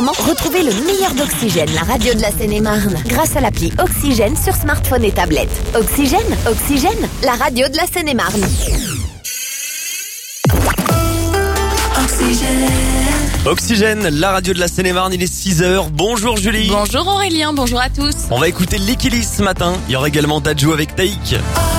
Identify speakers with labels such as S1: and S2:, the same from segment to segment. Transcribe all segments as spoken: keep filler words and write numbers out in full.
S1: moment, retrouvez le meilleur d'Oxygène, la radio de la Seine-et-Marne, grâce à l'appli Oxygène sur smartphone et tablette. Oxygène, Oxygène, la radio de la Seine-et-Marne.
S2: Oxygène.
S3: Oxygène, la radio de la Seine-et-Marne, il est six heures. Bonjour Julie.
S4: Bonjour Aurélien, bonjour à tous.
S3: On va écouter Likilis ce matin. Il y aura également Dadju avec Taïk.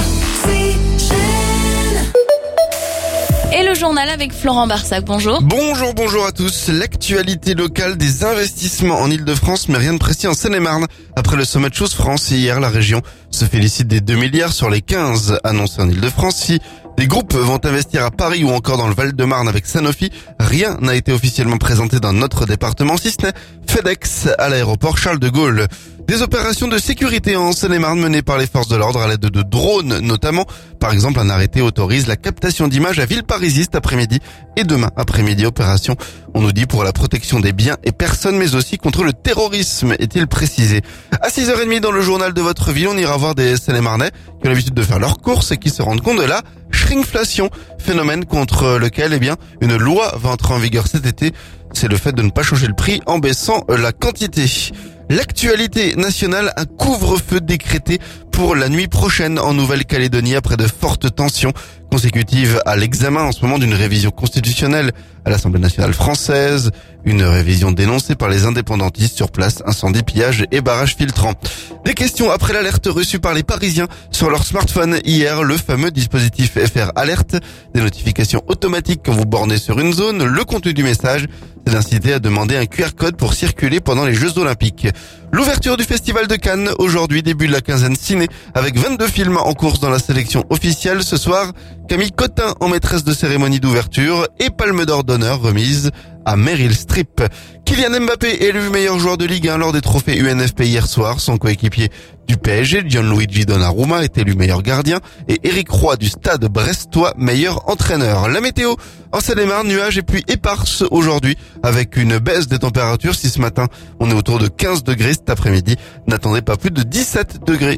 S4: Et le journal avec Florent Barsac, bonjour.
S5: Bonjour, bonjour à tous. L'actualité locale des investissements en Ile-de-France, mais rien de précis en Seine-et-Marne. Après le sommet de Chose France hier, la région se félicite des deux milliards sur les quinze annoncés en Ile-de-France. Si des groupes vont investir à Paris ou encore dans le Val-de-Marne avec Sanofi, rien n'a été officiellement présenté dans notre département, si ce n'est FedEx à l'aéroport Charles de Gaulle. Des opérations de sécurité en Seine-et-Marne menées par les forces de l'ordre à l'aide de drones notamment. Par exemple, un arrêté autorise la captation d'images à Villeparisis cet après-midi et demain après-midi. Opération, on nous dit, pour la protection des biens et personnes, mais aussi contre le terrorisme, est-il précisé. À six heures trente dans le journal de votre ville, on ira voir des Seine-et-Marnais qui ont l'habitude de faire leurs courses et qui se rendent compte de la shrinkflation, phénomène contre lequel, eh bien, une loi va entrer en vigueur cet été. C'est le fait de ne pas changer le prix en baissant la quantité. L'actualité nationale, un couvre-feu décrété pour la nuit prochaine en Nouvelle-Calédonie après de fortes tensions consécutives à l'examen en ce moment d'une révision constitutionnelle à l'Assemblée nationale française. Une révision dénoncée par les indépendantistes sur place, incendie, pillage et barrages filtrants. Des questions après l'alerte reçue par les Parisiens sur leur smartphone hier, le fameux dispositif F R Alert, des notifications automatiques quand vous bornez sur une zone. Le contenu du message, c'est d'inciter à demander un Q R code pour circuler pendant les Jeux Olympiques. L'ouverture du Festival de Cannes, aujourd'hui, début de la quinzaine ciné, avec vingt-deux films en course dans la sélection officielle. Ce soir, Camille Cotin en maîtresse de cérémonie d'ouverture et Palme d'Or d'honneur remise à Meryl Streep. Kylian Mbappé élu meilleur joueur de Ligue un lors des trophées U N F P hier soir. Son coéquipier du P S G, Gianluigi Donnarumma, est élu meilleur gardien et Éric Roy du Stade brestois meilleur entraîneur. La météo en Seine-et-Marne, nuages et pluie éparses aujourd'hui avec une baisse des températures. Si ce matin on est autour de quinze degrés, cet après-midi n'attendez pas plus de dix-sept degrés.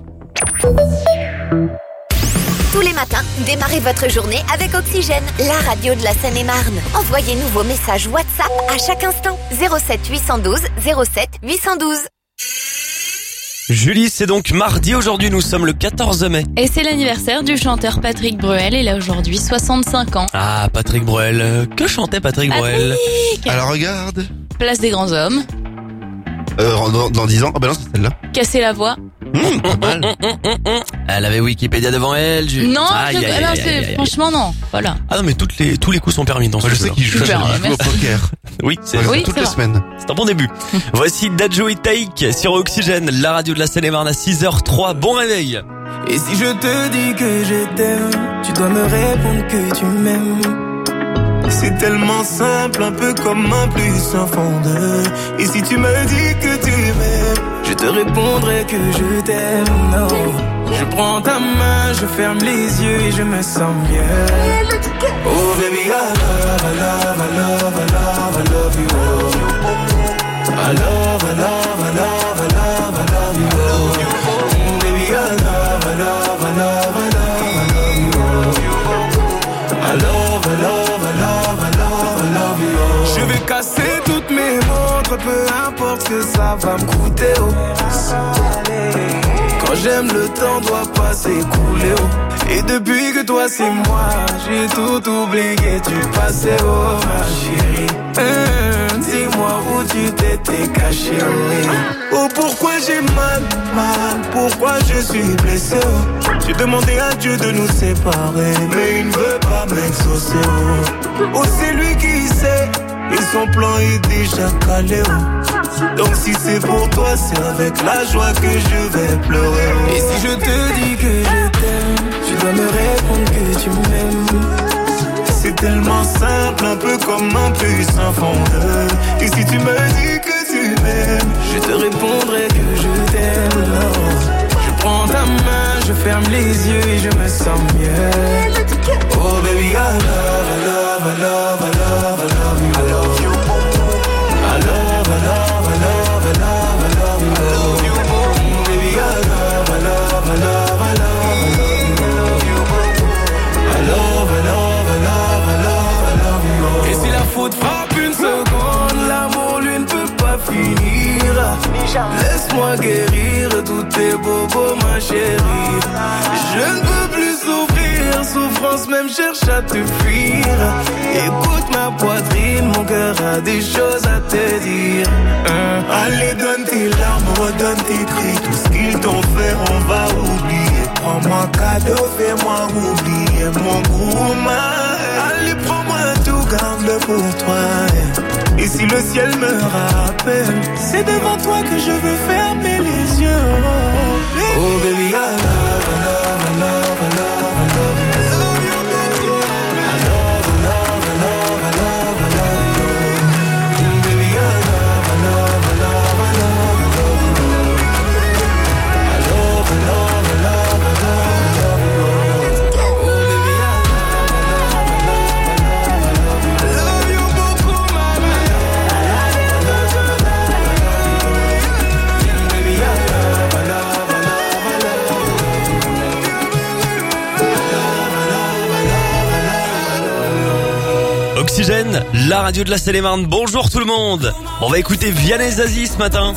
S1: Tous les matins, démarrez votre journée avec Oxygène, la radio de la Seine-et-Marne. Envoyez-nous vos messages WhatsApp à chaque instant. zéro sept huit un deux zéro sept huit un deux.
S3: Julie, c'est donc mardi aujourd'hui, nous sommes le quatorze mai.
S4: Et c'est l'anniversaire du chanteur Patrick Bruel, il a aujourd'hui soixante-cinq ans.
S3: Ah, Patrick Bruel. Euh, Que chantait Patrick Bruel?
S4: Patrick
S5: Alors regarde,
S4: Place des grands hommes,
S5: euh, dans, dans dix ans, ah ben non, c'est celle-là.
S4: Casser la voix.
S5: Mmh, pas mal.
S3: Elle avait Wikipédia devant elle. Julie.
S4: Non,
S3: Aïe,
S4: je-
S3: aïe,
S4: non,
S3: aïe,
S4: c'est-
S3: aïe, aïe.
S4: franchement non, voilà.
S3: Ah non, mais toutes les, tous les coups sont permis dans ce
S5: Moi, je sais
S3: jeu-là.
S5: qu'il joue,
S4: Super,
S5: il joue au
S4: merci.
S5: poker.
S3: Oui, c'est
S5: Ouais,
S4: Oui,
S5: toutes
S4: c'est
S5: les
S4: vrai.
S5: semaines.
S3: c'est un bon début. Voici Dadju et Taïk sur Oxygène, la radio de la Seine-et-Marne à six heures trois. Bon réveil.
S2: Et si je te dis que je t'aime, tu dois me répondre que tu m'aimes. C'est tellement simple, un peu comme un plus un fond de. Et si tu me dis que tu m'aimes, je te répondrai que je t'aime. Non, je prends ta main, je ferme les yeux et je me sens mieux. Oh baby, I love, I love, I love, I love, I love you. Oh. I love, I love, I love, I love, I love you. Oh. Baby, I love, I love, I love, I love, I love you. Oh. I love, I love, I love, I love, I love you. Oh. Je vais casser toutes mes montres, peu importe ce que ça va me coûter. Oh. Quand j'aime, le temps doit pas s'écouler. Oh. Et depuis que toi c'est moi, j'ai tout oublié, tu passais, oh ma chérie. Hum, dis-moi où tu t'étais caché. Oh, oh pourquoi j'ai mal, mal, pourquoi je suis blessé. Oh. J'ai demandé à Dieu de nous séparer, mais il ne veut pas m'exaucer. Oh, oh c'est lui qui sait, et son plan est déjà calé. Oh. Donc si c'est pour toi, c'est avec la joie que je vais pleurer. Oh. Et si je te dis que je t'aime, tu dois me répondre que tu m'aimes. C'est tellement simple, un peu comme un puissant fondeur. Et si tu me dis que tu m'aimes, je te répondrai que je t'aime. Non. Je prends ta main, je ferme les yeux et je me sens mieux. Oh baby, I love, I love, I love, I love, I love you. I love you. I love, I love, I love, I love, I love you. I love you. Baby, I love, I love, I love, I love, I love you. I love, I love, I love, I love, I love you. Et si la faute frappe une seconde, l'amour lui ne peut pas tes bobos, ma chérie. Je ne peux plus souffrir, souffrance même cherche à te fuir. Écoute ma poitrine, mon cœur a des choses à te dire. Hein? Allez, donne tes larmes, redonne tes cris. Tout ce qu'ils t'ont fait, on va oublier. Prends-moi cadeau, fais-moi oublier mon gourmand. Allez, prends-moi tout, garde-le pour toi. Et si le ciel me rappelle, c'est devant toi que je veux fermer les yeux. Oh baby, I love, I love, I love, I love, I love you. I love you, baby. I love, I love, I love, I love, I love you. Baby, I love, I love, I love, I love, I love you. I love, I love, I love, I love, I love you. Oh baby, I love, I love, I love, I love, I love you. I love you beaucoup, mama. I love you, I love you, I love you. Baby, I love, I love, I love, I love you.
S3: Oxygène, la radio de la Seine-et-Marne. Bonjour tout le monde. On va écouter Vianney Zazie ce matin.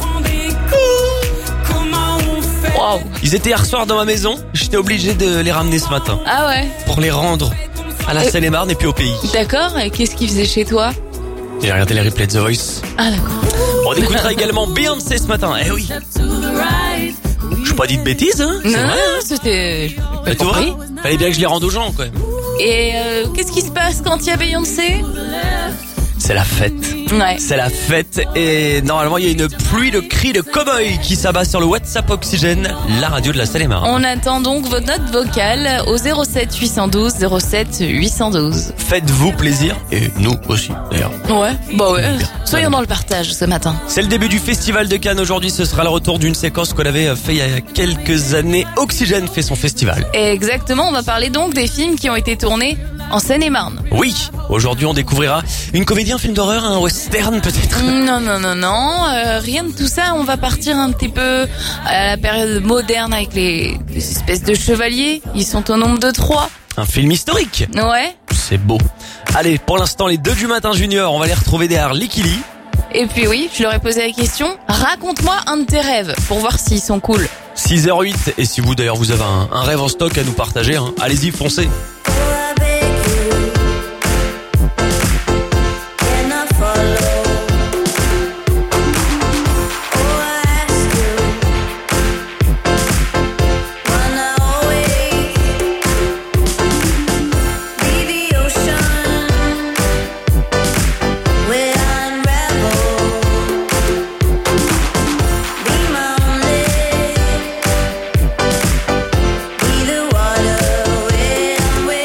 S3: Wow. Ils étaient hier soir dans ma maison. J'étais obligé de les ramener ce matin
S4: Ah ouais.
S3: pour les rendre à la
S4: Euh,
S3: Seine-et-Marne et puis au pays.
S4: D'accord. Et qu'est-ce qu'ils faisaient chez toi?
S3: J'ai regardé les replays de The Voice.
S4: Ah d'accord.
S3: On écoutera également Beyoncé ce matin. Eh oui. Je n'ai pas dit de bêtises, hein. C'est
S4: Non,
S3: vrai,
S4: non,
S3: hein.
S4: c'était.
S3: Mais tu vois, fallait bien que je les rende aux gens quand même.
S4: Et euh, qu'est-ce qui se passe quand il y a Beyoncé?
S3: C'est la fête.
S4: Ouais.
S3: C'est la fête et normalement il y a une pluie de cris de cow-boy qui s'abat sur le WhatsApp Oxygène, la radio de la Seine-et-Marne.
S4: On attend donc votre note vocale au zéro sept huit un deux zéro sept huit un deux.
S3: Faites-vous plaisir et nous aussi d'ailleurs.
S4: Ouais, bah ouais.
S3: Bien.
S4: Soyons dans le partage ce matin.
S3: C'est le début du Festival de Cannes. Aujourd'hui, ce sera le retour d'une séquence qu'on avait fait il y a quelques années. Oxygène fait son festival.
S4: Exactement, on va parler donc des films qui ont été tournés en Seine-et-Marne.
S3: Oui, aujourd'hui on découvrira une comédie, un film d'horreur, un western peut-être.
S4: Non, non, non, non, euh, rien de tout ça. On va partir un petit peu à la période moderne avec les, les espèces de chevaliers. Ils sont au nombre de trois.
S3: Un film historique.
S4: Ouais.
S3: C'est beau. Allez, pour l'instant, les deux du matin junior, on va les retrouver derrière Likili.
S4: Et puis oui, je leur ai posé la question. Raconte-moi un de tes rêves pour voir s'ils sont cool.
S3: six heures huit. Et si vous d'ailleurs vous avez un, un rêve en stock à nous partager, hein, allez-y, foncez.
S6: Be the water when I'm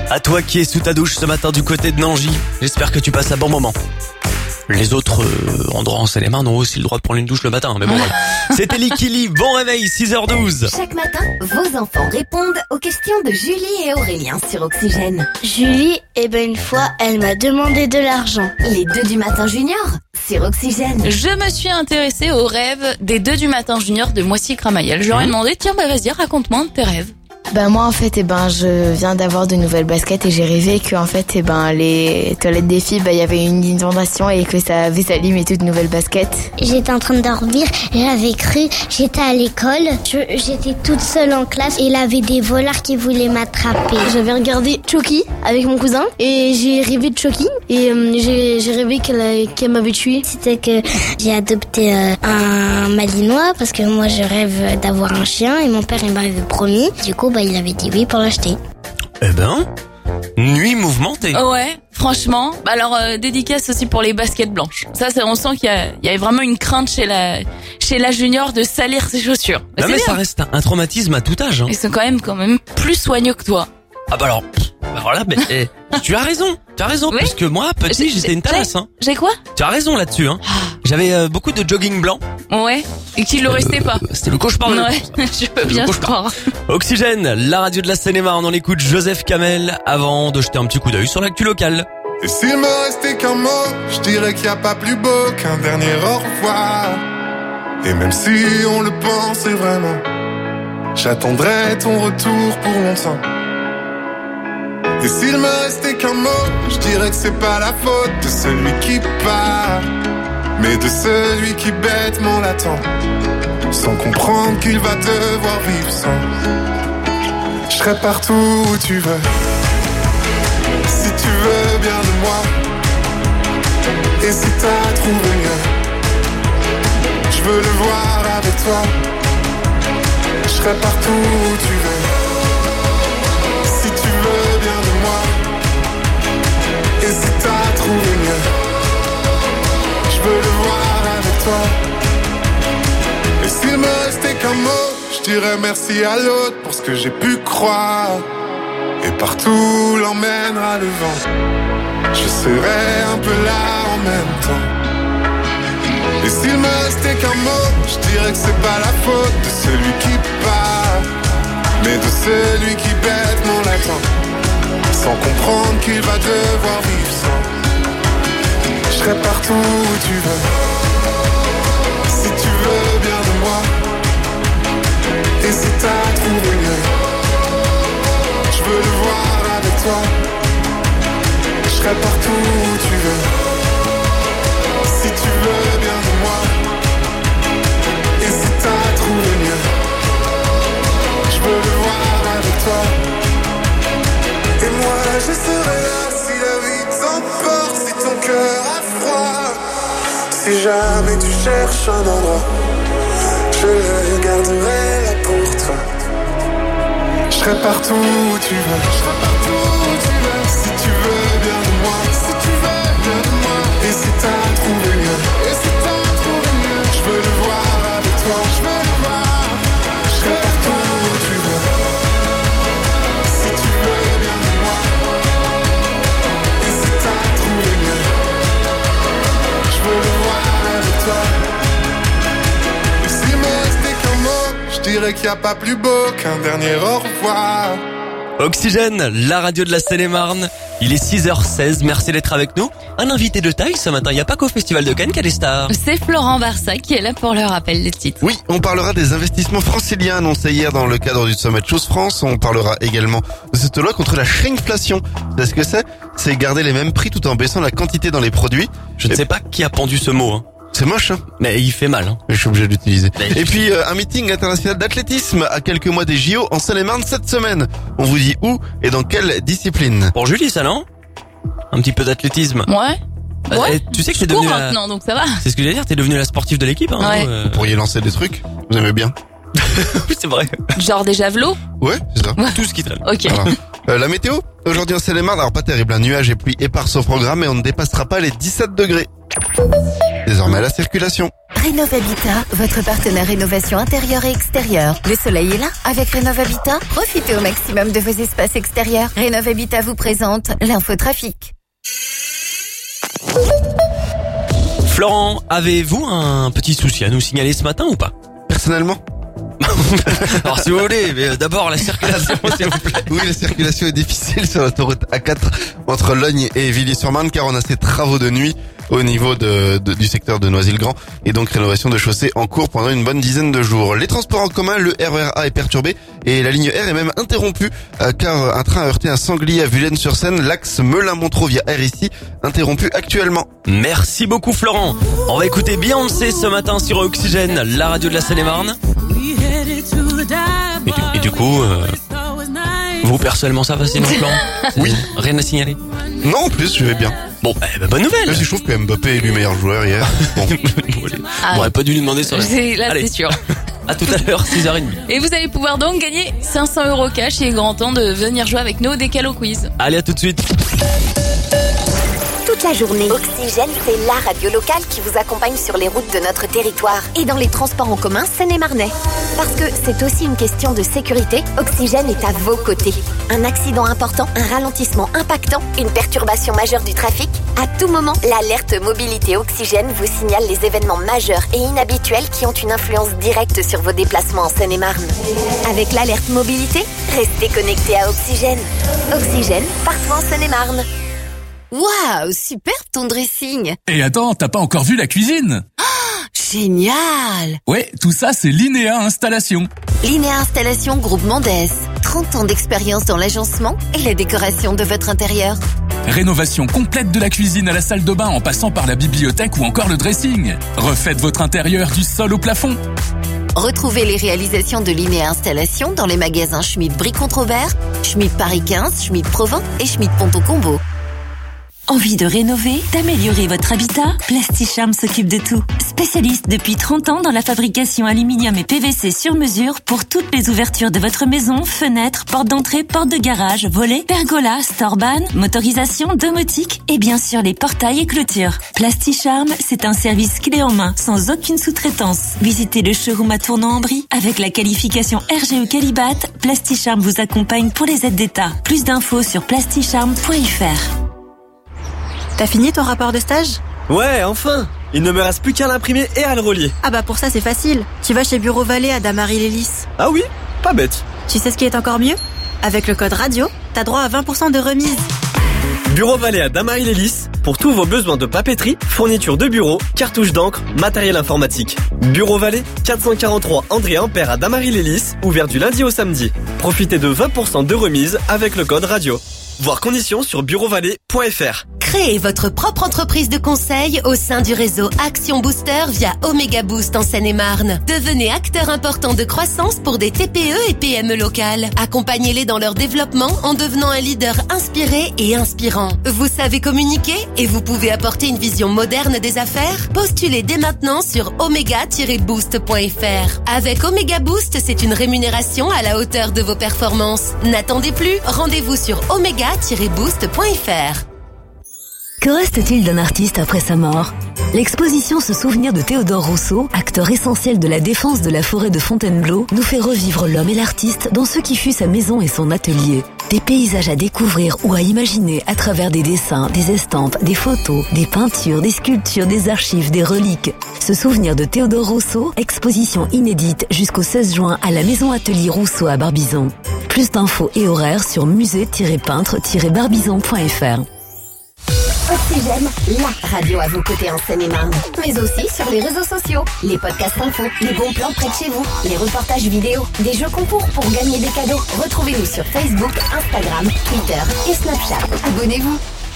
S3: À toi qui es sous ta douche ce matin du côté de Nangy, j'espère que tu passes un bon moment. Les autres euh, endroits en Seine-et-Marne ont aussi le droit de prendre une douche le matin, mais bon voilà. C'était Likili, bon réveil, six heures douze.
S1: Chaque matin, vos enfants répondent aux questions de Julie et Aurélien sur Oxygène.
S6: Julie, eh ben une fois, elle m'a demandé de l'argent.
S1: Les deux du matin junior sur Oxygène.
S4: Je me suis intéressée aux rêves des deux du matin junior de Moissy-Cramayel. Je leur ai demandé, tiens, bah vas-y, raconte-moi un de tes rêves.
S7: Ben moi en fait eh ben je viens d'avoir de nouvelles baskets et j'ai rêvé que en fait eh ben les toilettes des filles ben il y avait une inondation et que ça avait sali mes toutes nouvelles baskets.
S6: J'étais en train de dormir, j'avais cru, j'étais à l'école, je- j'étais toute seule en classe et il y avait des voleurs qui voulaient m'attraper.
S8: J'avais regardé Chucky avec mon cousin et j'ai rêvé de Chucky et euh, j'ai, j'ai rêvé qu'elle, qu'elle m'avait tué.
S6: C'était que j'ai adopté euh, un malinois parce que moi je rêve d'avoir un chien et mon père il m'avait promis. Du coup bah il avait dit oui pour l'acheter.
S3: Eh ben, nuit mouvementée.
S4: Ouais, franchement. Bah alors, euh, dédicace aussi pour les baskets blanches. Ça, c'est, on sent qu'il y a, il y a vraiment une crainte chez la, chez la junior de salir ses chaussures.
S3: Non
S4: c'est
S3: mais
S4: bien.
S3: ça reste un, un traumatisme à tout âge. Hein.
S4: Ils sont quand même, quand même plus soigneux que toi.
S3: Ah bah alors, pff, bah voilà, mais, eh, tu as raison, tu as raison,
S4: Oui.
S3: parce que moi, petit,
S4: J'ai-
S3: j'étais une talasse. Hein.
S4: J'ai quoi?
S3: Tu as raison là-dessus. Hein. J'avais euh, beaucoup de jogging blanc.
S4: Ouais. Et qu'il le restait pas.
S3: Euh, C'était le cauchemar. de-
S4: Ouais, je peux bien
S3: Le
S4: te croire.
S3: Oxygène, la radio de la Seine-et-Marne, on écoute Joseph Kamel avant de jeter un petit coup d'œil sur l'actu locale.
S2: Et s'il me restait qu'un mot, je dirais qu'il n'y a pas plus beau qu'un dernier au revoir. Et même si on le pensait vraiment, j'attendrai ton retour pour longtemps. Et s'il me restait qu'un mot, je dirais que c'est pas la faute de celui qui part, mais de celui qui bêtement l'attend, sans comprendre qu'il va devoir vivre sans. Je serai partout où tu veux, si tu veux bien de moi. Et si t'as trouvé mieux, je veux le voir avec toi. Je serai partout où tu veux, si tu veux bien de moi. Et si t'as trouvé mieux, je veux le voir avec toi. Et s'il me restait qu'un mot, je dirais merci à l'autre pour ce que j'ai pu croire. Et partout l'emmènera le vent, je serai un peu là en même temps. Et s'il me restait qu'un mot, je dirais que c'est pas la faute de celui qui part, mais de celui qui bêtement l'attend, sans comprendre qu'il va devoir vivre sans. Je serai partout où tu veux, si tu veux bien de moi. Et si t'as trouvé mieux, je veux le voir avec toi. Je serai partout où tu veux, si tu veux bien de moi. Et si t'as trouvé mieux, je veux le voir avec toi. Et moi je serai là si la vie t'emporte, si ton cœur a froid. Si jamais tu cherches un endroit, je le garderai là pour toi. Je serai partout où tu veux, je serai partout où tu veux. Si tu veux bien de moi, si tu veux bien de moi. Et si t'as trouvé mieux, et si t'as trouvé mieux, je veux le voir avec toi, je veux le voir. Je serai partout où tu veux, si tu veux bien de moi. Et si t'as trouvé mieux, je veux le voir avec toi. Et s'il me restait qu'un mot, je dirais qu'il n'y a pas plus beau qu'un dernier au revoir.
S3: Oxygène, la radio de la Seine-et-Marne. Il est six heures seize, merci d'être avec nous. Un invité de taille ce matin, il n'y a pas qu'au Festival de Cannes qu'il y a des stars.
S4: C'est Florent Barça qui est là pour le rappel des titres.
S5: Oui, on parlera des investissements franciliens annoncés hier dans le cadre du Sommet de Chose France. On parlera également de cette loi contre la shrinkflation. Vous savez ce que c'est? C'est garder les mêmes prix tout en baissant la quantité dans les produits.
S3: Je ne sais pas qui a pendu ce mot, hein.
S5: C'est moche, hein?
S3: Mais il fait mal. Hein.
S5: Mais je suis obligé de l'utiliser.
S3: Mais-
S5: Et puis, euh, un meeting international d'athlétisme à quelques mois des J O en Seine-et-Marne cette semaine. On vous dit où et dans quelle discipline.
S3: Pour Julie, ça non? Un petit peu d'athlétisme.
S4: Ouais.
S3: Euh,
S4: Ouais.
S3: eh, tu sais que
S4: Je
S3: t'es
S4: cours
S3: devenue la...
S4: maintenant, donc ça va.
S3: C'est ce que j'allais dire, t'es devenue la sportive de l'équipe. Hein,
S4: Ouais.
S3: euh,
S5: Vous pourriez lancer des trucs. Vous aimez bien?
S3: Oui, c'est vrai.
S4: Genre des javelots.
S5: Ouais, c'est ça.
S3: Tout ce qui traîne.
S4: Ok.
S5: Voilà. Euh, la météo, aujourd'hui en Seine-et-Marne, alors pas terrible, un nuage et pluie épars au programme et on ne dépassera pas les dix-sept degrés. Désormais la circulation.
S1: Rénov Habitat, votre partenaire rénovation intérieure et extérieure. Le soleil est là. Avec Rénov Habitat, profitez au maximum de vos espaces extérieurs. Rénov Habitat vous présente l'infotrafic.
S3: Florent, avez-vous un petit souci à nous signaler ce matin ou pas?
S5: Personnellement?
S3: Alors si vous voulez, mais d'abord la circulation s'il vous plaît.
S5: Oui, la circulation est difficile sur l'autoroute A quatre entre Logne et Villiers-sur-Marne car on a ces travaux de nuit au niveau de, de, du secteur de Noisy-le-Grand et donc rénovation de chaussée en cours pendant une bonne dizaine de jours. Les transports en commun, le R E R A est perturbé et la ligne R est même interrompue euh, car un train a heurté un sanglier à Vulaine-sur-Seine. L'axe Melun-Montreux via R ici interrompu actuellement.
S3: Merci beaucoup Florent. On va écouter Beyoncé ce matin sur Oxygène, la radio de la Seine-et-Marne. Et du, et du coup, euh, vous personnellement ça va sinon Florent?
S5: Oui.
S3: Rien à signaler?
S5: Non, en plus je vais bien.
S3: Bon, bah, bah, bonne nouvelle.
S5: Même si je trouve que Mbappé est élu meilleur joueur hier. Bon.
S4: Ah,
S3: on aurait pas dû lui demander sur la...
S4: c'est, là,
S3: Allez.
S4: c'est sûr.
S3: À tout à l'heure, six heures trente.
S4: Et vous allez pouvoir donc gagner cinq cents euros cash. Il est grand temps de venir jouer avec nous au Décalo Quiz.
S3: Allez, à tout de suite.
S1: Toute la journée, Oxygène, c'est la radio locale qui vous accompagne sur les routes de notre territoire et dans les transports en commun seine-et-marnais. Parce que c'est aussi une question de sécurité, Oxygène est à vos côtés. Un accident important, un ralentissement impactant, une perturbation majeure du trafic. À tout moment, l'alerte mobilité Oxygène vous signale les événements majeurs et inhabituels qui ont une influence directe sur vos déplacements en Seine-et-Marne. Avec l'alerte mobilité, restez connectés à Oxygène. Oxygène, partout en Seine-et-Marne. Waouh, super ton dressing.
S9: Et attends, t'as pas encore vu la cuisine?
S1: Oh, génial.
S9: Ouais, tout ça c'est Linéa Installation.
S1: Linéa Installation Groupe Mendès. trente ans d'expérience dans l'agencement et la décoration de votre intérieur.
S9: Rénovation complète de la cuisine à la salle de bain en passant par la bibliothèque ou encore le dressing. Refaites votre intérieur du sol au plafond.
S1: Retrouvez les réalisations de Linéa Installation dans les magasins Schmitt Brie-Controbert, Schmitt Paris quinze, Schmitt Provins et Schmitt Ponto Combo.
S10: Envie de rénover, d'améliorer votre habitat? Plasticharm s'occupe de tout. Spécialiste depuis trente ans dans la fabrication aluminium et P V C sur mesure pour toutes les ouvertures de votre maison, fenêtres, portes d'entrée, portes de garage, volets, pergolas, storban, motorisation, domotique et bien sûr les portails et clôtures. Plasticharm, c'est un service clé en main, sans aucune sous-traitance. Visitez le showroom à Tournan-en-Brie. Avec la qualification R G E Qualibat, Plasticharm vous accompagne pour les aides d'État. Plus d'infos sur plasticharm point f r.
S11: T'as fini ton rapport de stage?
S12: Ouais, enfin! Il ne me reste plus qu'à l'imprimer et à le relier.
S11: Ah bah pour ça c'est facile. Tu vas chez Bureau Vallée à Damary-Lélis.
S12: Ah oui? Pas bête.
S11: Tu sais ce qui est encore mieux? Avec le code radio, t'as droit à vingt pour cent de remise.
S12: Bureau Vallée à Damary-Lélis pour tous vos besoins de papeterie, fourniture de bureau, cartouches d'encre, matériel informatique. Bureau Vallée, quatre cent quarante-trois André Ampère à Damary-Lélis, ouvert du lundi au samedi. Profitez de vingt pour cent de remise avec le code radio. Voir conditions sur bureau vallée point f r.
S13: Créez votre propre entreprise de conseil au sein du réseau Action Booster via Omega Boost en Seine-et-Marne. Devenez acteur important de croissance pour des T P E et P M E locales. Accompagnez-les dans leur développement en devenant un leader inspiré et inspirant. Vous savez communiquer et vous pouvez apporter une vision moderne des affaires? Postulez dès maintenant sur omega tiret boost point f r. Avec Omega Boost, c'est une rémunération à la hauteur de vos performances. N'attendez plus, rendez-vous sur omega tiret boost point f r.
S10: Que reste-t-il d'un artiste après sa mort? L'exposition Se souvenir de Théodore Rousseau, acteur essentiel de la défense de la forêt de Fontainebleau, nous fait revivre l'homme et l'artiste dans ce qui fut sa maison et son atelier. Des paysages à découvrir ou à imaginer à travers des dessins, des estampes, des photos, des peintures, des sculptures, des archives, des reliques. Se souvenir de Théodore Rousseau, exposition inédite jusqu'au seize juin à la maison atelier Rousseau à Barbizon. Plus d'infos et horaires sur musée tiret peintre tiret barbizon point f r.
S1: Oxygène, la radio à vos côtés en Seine-et-Marne. Mais aussi sur les réseaux sociaux. Les podcasts infos, les bons plans près de chez vous, les reportages vidéo, des jeux concours pour gagner des cadeaux. Retrouvez-nous sur Facebook, Instagram, Twitter et Snapchat. Abonnez-vous.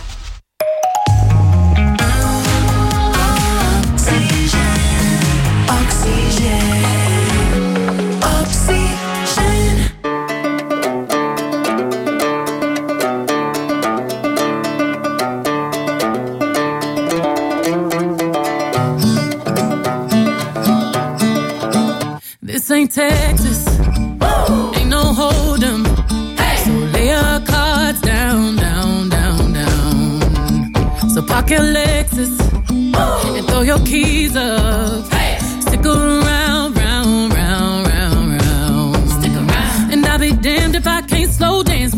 S14: This ain't Texas, ain't no hold'em. Hey. So lay your cards down, down, down, down. So park your Lexus and throw your keys up. Hey.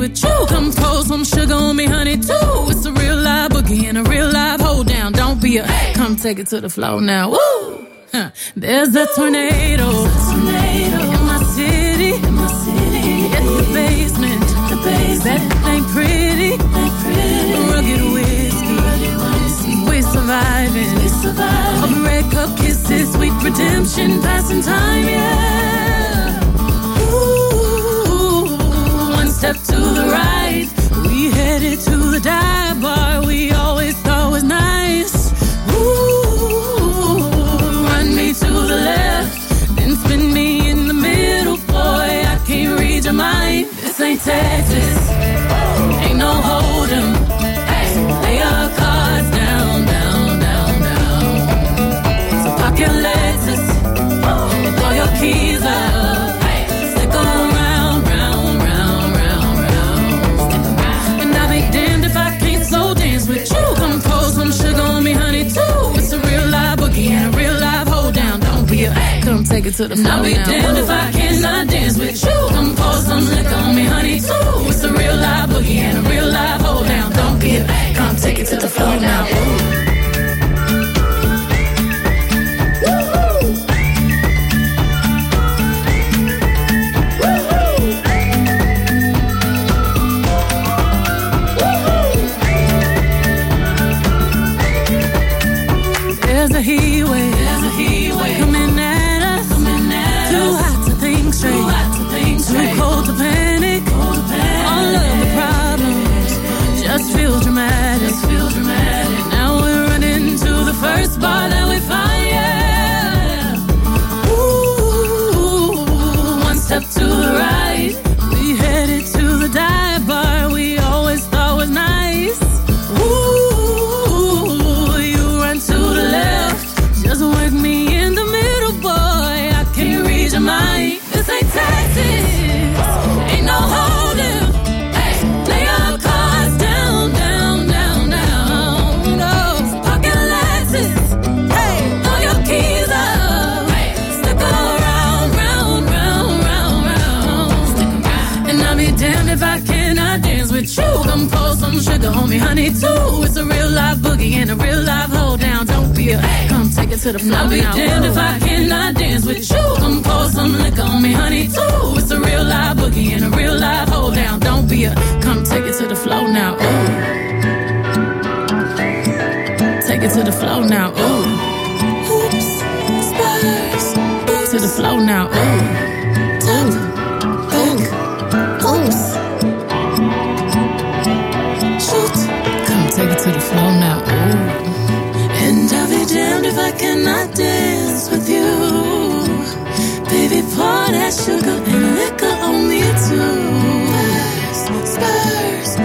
S14: with you. Come pour some sugar on me, honey, too. It's a real live boogie and a real live hold down. Don't be a, come take it to the floor now. Woo! Huh. There's a tornado, tornado in my city, in my city. In the basement, the basement. That ain't pretty, ain't pretty. Rugged whiskey, rugged whiskey. We surviving, we surviving. All the red cup kisses, sweet redemption, passing time, yeah. Ooh, one step to the right, we headed to the dive bar we always thought was nice. Ooh, run me to the left, then spin me in the middle, boy, I can't read your mind. This ain't Texas, ain't no hold'em. Lay your cards down, down, down, down. So park your Lexus and throw your keys up. Stick around, round, round, round, round. And I'll be damned if I can't slow dance with you. Come pour some sugar on me, honey, too. It's a real live boogie and a real live hold down. Don't be a, come take it to the floor. I'll be damned if I cannot dance with you. Come pour some liquor on me, honey, too. It's a real live boogie and a real live hold down. Don't be a, come take it to the floor now. Ooh. There's a heat wave, there's a heat wave coming at us, coming at too us. Hot to think straight, too hot to think straight, too cold to panic, cold to panic. All of the problems just feel dramatic, just feel dramatic. Now we're running to the first bar that we find, yeah. Ooh, one step to the right, we headed to the dive bar we always thought was nice. Ooh, you run to the left, just work me in the middle, boy, I can't read your mind. This ain't Texas, ain't no hold'em. Lay your cards down, down, down, down. No, pocket Lexus, hey, throw your keys up. Stick around, round, round, round, round. Stick around. And I'll be damned if I cannot dance with you. Come pour some sugar on me, honey, too. It's a real live boogie and a real live hold down. Don't be a, come take it to the floor. I'll be damned if I cannot dance with you. Come pour some liquor on me, honey, too. It's a real live boogie and a real live hold down. Don't be a, come take it to the floor now. Ooh. Take it to the floor now. Ooh. Hoops, spurs, to the floor now. Ooh. Ooh. Ooh. Oops. Take it to the floor now, ooh. And I'll be damned if I cannot dance with you. Baby, pour that sugar and liquor on me too. Spurs,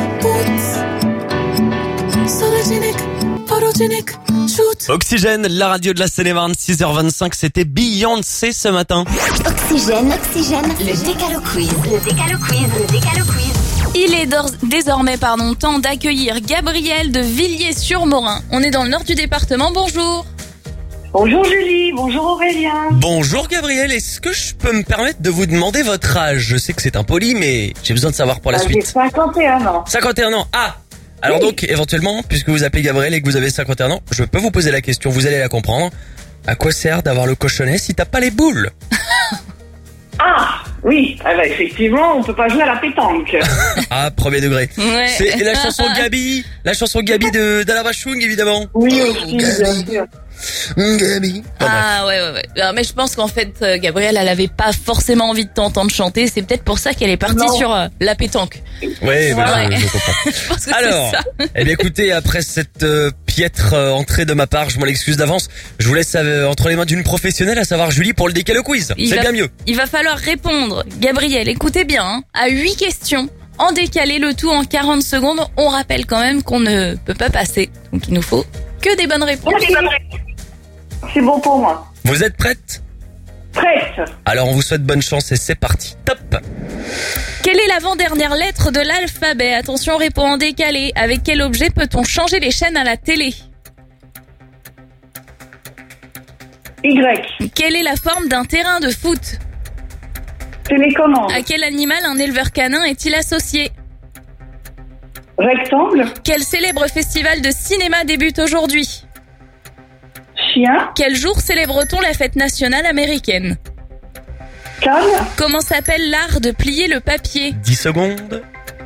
S14: boots, sologenic, photogenic, shoot.
S3: Oxygène, la radio de la Seine-et-Marne, six heures vingt-cinq, c'était Beyoncé ce matin.
S1: Oxygène, Oxygène, le Décalo Quiz, le Décalo Quiz, le Décalo Quiz.
S4: Il est d'or- désormais pardon, temps d'accueillir Gabriel de Villiers-sur-Morin. On est dans le nord du département, bonjour.
S15: Bonjour Julie, bonjour Aurélien.
S3: Bonjour Gabriel, est-ce que je peux me permettre de vous demander votre âge? Je sais que c'est impoli, mais j'ai besoin de savoir pour la
S15: bah,
S3: suite.
S15: J'ai cinquante et un ans.
S3: cinquante et un ans, ah. Alors oui. Donc, éventuellement, puisque vous appelez Gabriel et que vous avez cinquante et un ans, je peux vous poser la question, vous allez la comprendre. À quoi sert d'avoir le cochonnet si t'as pas les boules?
S15: Ah oui, ah bah, effectivement, on peut pas jouer à la pétanque.
S3: Ah, premier degré.
S4: Ouais.
S3: C'est la chanson Gabi, la chanson Gabi de d'Alain Bachung, évidemment.
S15: Oui, aussi, bien sûr.
S3: Gabi.
S4: Ah ouais, ouais, ouais. Alors, mais je pense qu'en fait, euh, Gabrielle, elle avait pas forcément envie de t'entendre chanter. C'est peut-être pour ça qu'elle est partie
S15: Non.
S4: sur euh, la pétanque.
S3: Ouais, bah,
S4: Ouais.
S3: je, je comprends.
S4: Je pense que
S3: Alors,
S4: c'est ça.
S3: eh bien écoutez, après cette euh, piètre euh, entrée de ma part, je m'en excuse d'avance. Je vous laisse euh, entre les mains d'une professionnelle, à savoir Julie, pour le Décalo Quiz.
S4: Il
S3: C'est
S4: va-
S3: bien mieux.
S4: Il va falloir répondre, Gabrielle, écoutez bien, hein, à huit questions. En décalé, le tout en quarante secondes. On rappelle quand même qu'on ne peut pas passer. Donc il nous faut que des bonnes réponses.
S15: C'est bon pour moi.
S3: Vous êtes prête?
S15: Prête.
S3: Alors on vous souhaite bonne chance et c'est parti. Top.
S4: Quelle est l'avant-dernière lettre de l'alphabet? Attention, répond en décalé. Avec quel objet peut-on changer les chaînes à la télé?
S15: Y.
S4: Quelle est la forme d'un terrain de foot?
S15: Télécommande.
S4: À quel animal un éleveur canin est-il associé?
S15: Rectangle.
S4: Quel célèbre festival de cinéma débute aujourd'hui?
S15: Chien.
S4: Quel jour célèbre-t-on la fête nationale américaine?
S15: Cannes.
S4: Comment s'appelle l'art de plier le papier?
S3: dix secondes.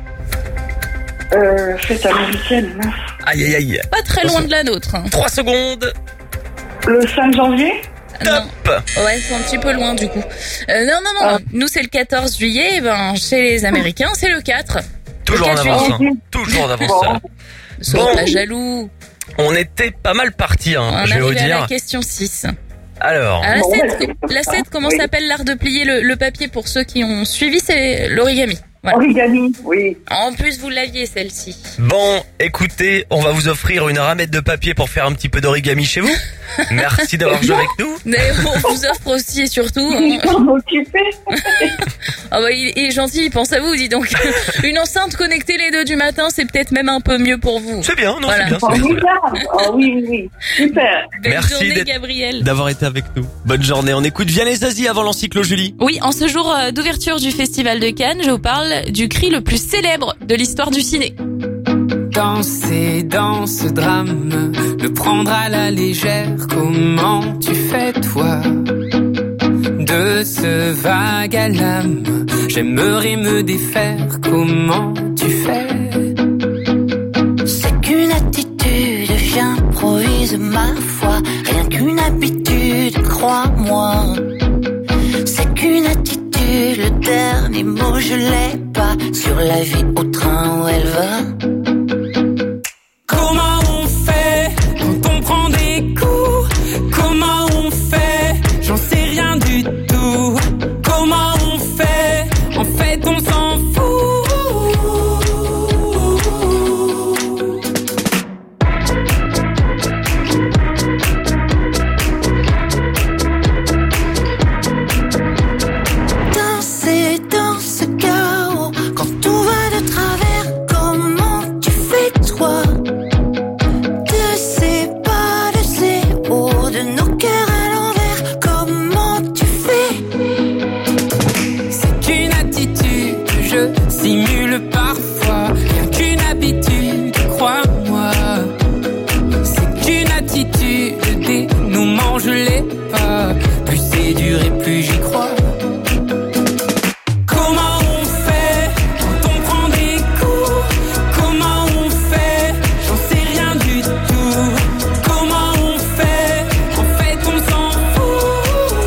S15: Euh, fête américaine.
S3: Aïe, aïe, aïe.
S4: Pas très loin de la nôtre.
S3: trois secondes.
S15: Le cinq janvier.
S3: Top.
S4: Ouais, c'est un petit peu loin du coup. Euh, non, non, non.
S15: Ah.
S4: Nous, c'est le quatorze juillet. Ben, chez les Américains, c'est le quatre.
S3: Toujours en
S4: Le quatre
S3: avance.
S4: juillet.
S3: Hein. Toujours en avance. ça.
S4: Sois
S3: Bon.
S4: pas jaloux.
S3: On était pas mal partis, hein,
S4: On
S3: je vais vous
S4: arrive à
S3: dire.
S4: la question six.
S3: Alors.
S4: À la
S15: Bon,
S4: sept,
S15: ouais,
S4: la
S15: c'est
S4: sept,
S15: ça.
S4: comment
S15: Oui.
S4: s'appelle l'art de plier le, le papier pour ceux qui ont suivi? C'est l'origami. Voilà.
S15: Origami, oui.
S4: En plus, vous l'aviez celle-ci.
S3: Bon, écoutez, on va vous offrir une ramette de papier pour faire un petit peu d'origami chez vous. Merci d'avoir joué avec nous.
S4: Mais on vous offre aussi et surtout.
S15: Je peux m'occuper.
S4: Ah bah il est gentil, il pense à vous, dis donc. Une enceinte connectée les deux du matin, c'est peut-être même un peu mieux pour vous.
S3: C'est bien, non,
S4: Voilà.
S3: c'est bien.
S15: Oh,
S3: c'est bien.
S15: bizarre. Oh, oui, oui, oui. Super.
S4: Belle
S3: Merci
S4: journée,
S3: d'être-
S4: Gabriel.
S3: D'avoir été avec nous. Bonne journée. On écoute Vianney Zazie avant l'encyclo Julie.
S4: Oui, en ce jour euh, d'ouverture du Festival de Cannes, je vous parle du cri le plus célèbre de l'histoire du ciné.
S16: Danser dans ce drame, le prendre à la légère, comment tu fais toi? De ce vague à l'âme, j'aimerais me défaire, comment tu fais?
S17: C'est qu'une attitude, j'improvise ma foi, rien qu'une habitude, crois-moi. C'est qu'une attitude, le dernier mot je l'ai pas, sur la vie au train où elle va.
S16: Comment on fait quand on prend des coups? Comment on fait? J'en sais rien du tout. Comment on fait? En fait, on s'en fout.
S17: Danser dans ce chaos, quand tout va de travers, comment tu fais toi? De ces pas de ces hauts, de nos cœurs à l'envers, comment tu fais?
S16: C'est qu'une attitude, je simule parfois. Rien qu'une habitude, crois-moi. C'est qu'une attitude, des dénouement, je l'ai pas. Plus c'est dur et plus j'y crois. Comment on fait quand on prend des coups? Comment on fait? J'en sais rien du tout. Comment on fait? En fait, on s'en fout.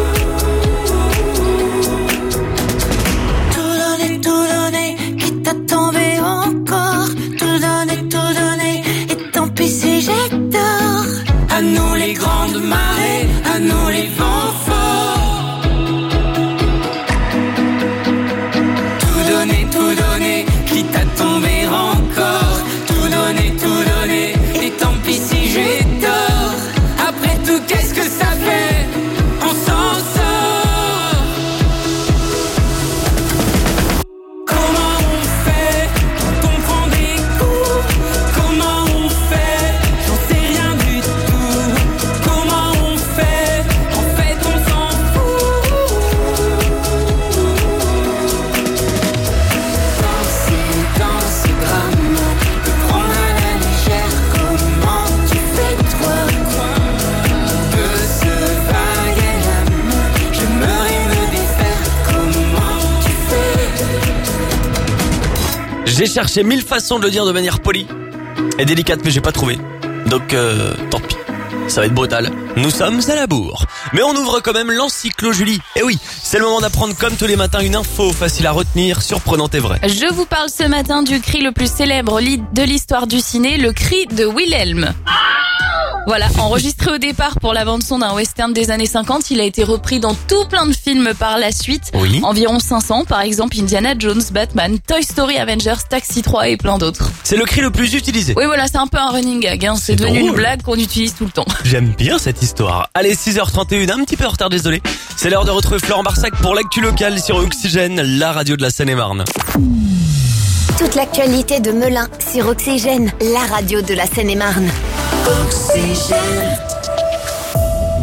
S17: Tout donner, tout donner, quitte à tomber encore. Tout donner, tout donner, et tant pis si j'ai tort.
S16: À nous les grandes marées, à nous les vents forts. Tout donner, tout donner, quitte à tomber encore. Tout donner, tout donner, et tant pis si j'ai tort. Après tout, qu'est-ce que ça fait? On s'en sort. Comment on fait quand on prend des coups? Comment on fait? J'en sais rien du tout. Comment on fait? En fait, on s'en fout.
S17: Danser dans ce drame, te prendre à la légère, comment tu fais toi?
S16: De ce vague à l'âme, j'aimerais me défaire.
S17: Comment tu fais?
S3: J'ai cherché mille façons de le dire de manière polie et délicate, mais j'ai pas trouvé. Donc, euh, tant pis. Ça va être brutal. Nous sommes à la bourre. Mais on ouvre quand même l'encyclo Julie. Et oui, c'est le moment d'apprendre comme tous les matins une info facile à retenir, surprenante et vraie.
S4: Je vous parle ce matin du cri le plus célèbre li- de l'histoire du ciné, le cri de Wilhelm. Voilà, enregistré au départ pour la bande-son d'un western des années cinquante, il a été repris dans tout plein de films par la suite.
S3: Oui.
S4: Environ cinq cents, par exemple Indiana Jones, Batman, Toy Story, Avengers, Taxi trois et plein d'autres.
S3: C'est le cri le plus utilisé.
S4: Oui voilà, c'est un peu un running gag, hein. c'est
S3: C'est
S4: devenu
S3: drôle.
S4: une blague qu'on utilise tout le temps.
S3: J'aime bien cette histoire. Allez, six heures trente et une, un petit peu en retard, désolé. C'est l'heure de retrouver Florent Barsac pour l'actu locale sur Oxygène, la radio de la Seine-et-Marne.
S1: Toute l'actualité de Melun sur Oxygène, la radio de la Seine-et-Marne.
S17: Oxygène.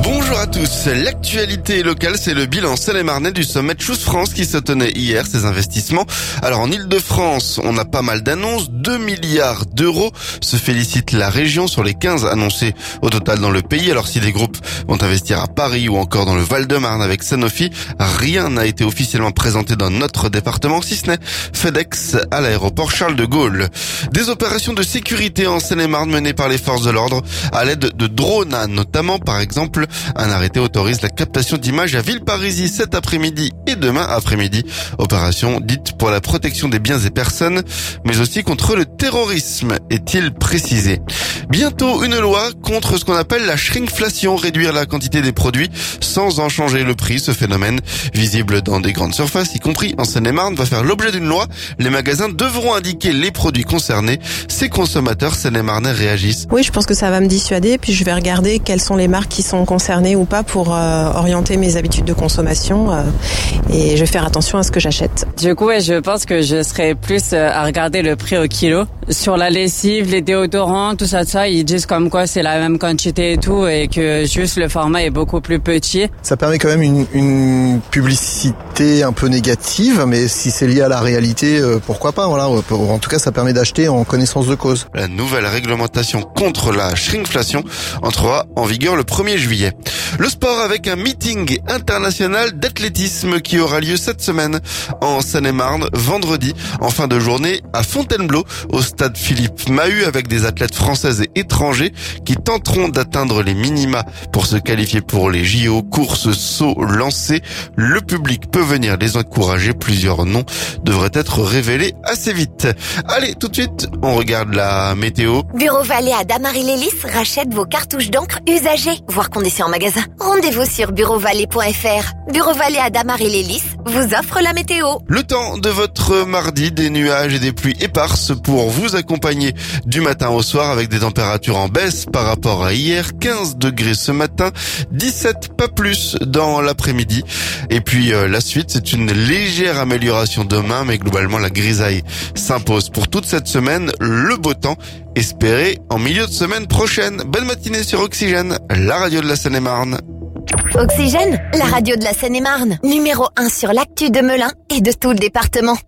S5: Bonjour à tous. L'actualité locale, c'est le bilan seine-et-marnais du sommet Choose France qui se tenait hier, ces investissements. Alors en Ile-de-France, on a pas mal d'annonces, deux milliards d'euros. Se félicite la région sur les quinze annoncés au total dans le pays. Alors si des groupes vont investir à Paris ou encore dans le Val-de-Marne avec Sanofi, rien n'a été officiellement présenté dans notre département, si ce n'est FedEx à l'aéroport Charles de Gaulle. Des opérations de sécurité en Seine-et-Marne menées par les forces de l'ordre à l'aide de drones, notamment par exemple. Un arrêté autorise la captation d'images à Villeparisis cet après-midi et demain après-midi. Opération dite pour la protection des biens et personnes, mais aussi contre le terrorisme, est-il précisé. Bientôt une loi contre ce qu'on appelle la shrinkflation, réduire la quantité des produits sans en changer le prix. Ce phénomène, visible dans des grandes surfaces, y compris en Seine-et-Marne, va faire l'objet d'une loi. Les magasins devront indiquer les produits concernés. Ces consommateurs seine-et-marnais réagissent.
S18: Oui, je pense que ça va me dissuader, puis je vais regarder quelles sont les marques qui sont concernées ou pas pour euh, orienter mes habitudes de consommation euh, et je vais faire attention à ce que j'achète.
S19: Du coup, ouais, je pense que je serai plus à regarder le prix au kilo. Sur la lessive, les déodorants, tout ça, tout ça, ils disent comme quoi c'est la même quantité et tout et que juste le format est beaucoup plus petit.
S20: Ça permet quand même une, une publicité un peu négative, mais si c'est lié à la réalité, pourquoi pas, voilà. En tout cas, ça permet d'acheter en connaissance de cause.
S5: La nouvelle réglementation contre la shrinkflation entrera en vigueur le premier juillet. Le sport avec un meeting international d'athlétisme qui aura lieu cette semaine en Seine-et-Marne, vendredi, en fin de journée à Fontainebleau, au stade Philippe Mahut, avec des athlètes françaises et étrangers qui tenteront d'atteindre les minima pour se qualifier pour les J O, courses, sauts, lancers. Le public peut venir les encourager. Plusieurs noms devraient être révélés assez vite. Allez, tout de suite, on regarde la météo.
S1: Bureau Vallée à Damary-les-Lys rachète vos cartouches d'encre usagées, voire conditions en magasin. Rendez-vous sur bureau vallée point f r. Bureau Vallée à Damary-les-Lys vous offre la météo.
S5: Le temps de votre mardi, des nuages et des pluies éparses pour vous accompagner du matin au soir avec des températures en baisse par rapport à hier. quinze degrés ce matin, dix-sept pas plus dans l'après-midi. Et puis euh, la suite, c'est une légère amélioration demain, mais globalement la grisaille s'impose pour toute cette semaine. Le beau temps espéré en milieu de semaine prochaine. Bonne matinée sur Oxygène, la radio de la Seine-et-Marne.
S1: Oxygène, la radio de la Seine-et-Marne. Numéro un sur l'actu de Melun et de tout le département.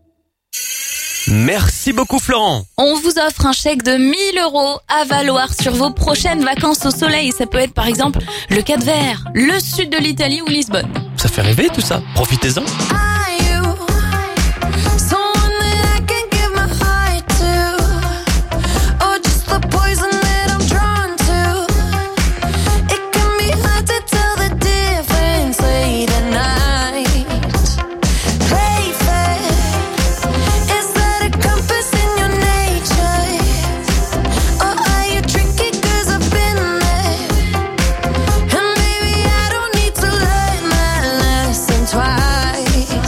S3: Merci beaucoup Florent.
S4: On vous offre un chèque de mille euros à valoir sur vos prochaines vacances au soleil. Ça peut être par exemple le Cap-Vert, le sud de l'Italie ou Lisbonne.
S3: Ça fait rêver tout ça, profitez-en.
S14: Twice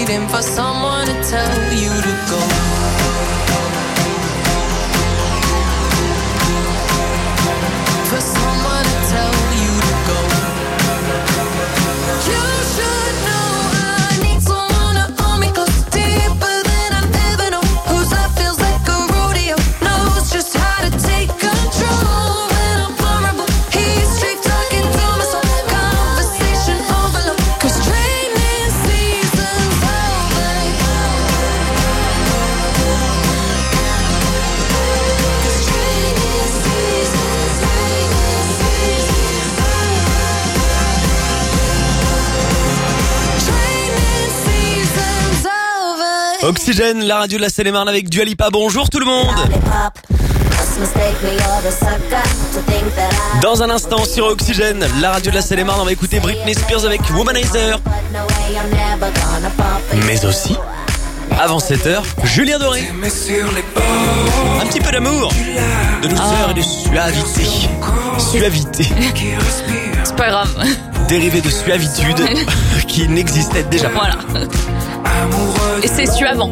S14: waiting for someone to tell you to go. For someone to tell you to go. You should know I need someone to hold me close, deeper than I've ever known. Whose love feels like a rodeo, knows just how to take control. When I'm vulnerable, he's straight talking to my soul. Conversation overload, 'cause training season's over. 'Cause training season's
S3: Oxygène, la radio de la Seine-et-Marne avec Dua Lipa. Bonjour tout le monde. Dans un instant sur Oxygène, la radio de la Seine-et-Marne, on va écouter Britney Spears avec Womanizer. Mais aussi, avant sept heures, Julien Doré. Un petit peu d'amour, de douceur et de suavité. Suavité.
S4: C'est pas grave.
S3: Dérivé de suavitude qui n'existait déjà pas.
S4: Voilà. Et c'est suavant.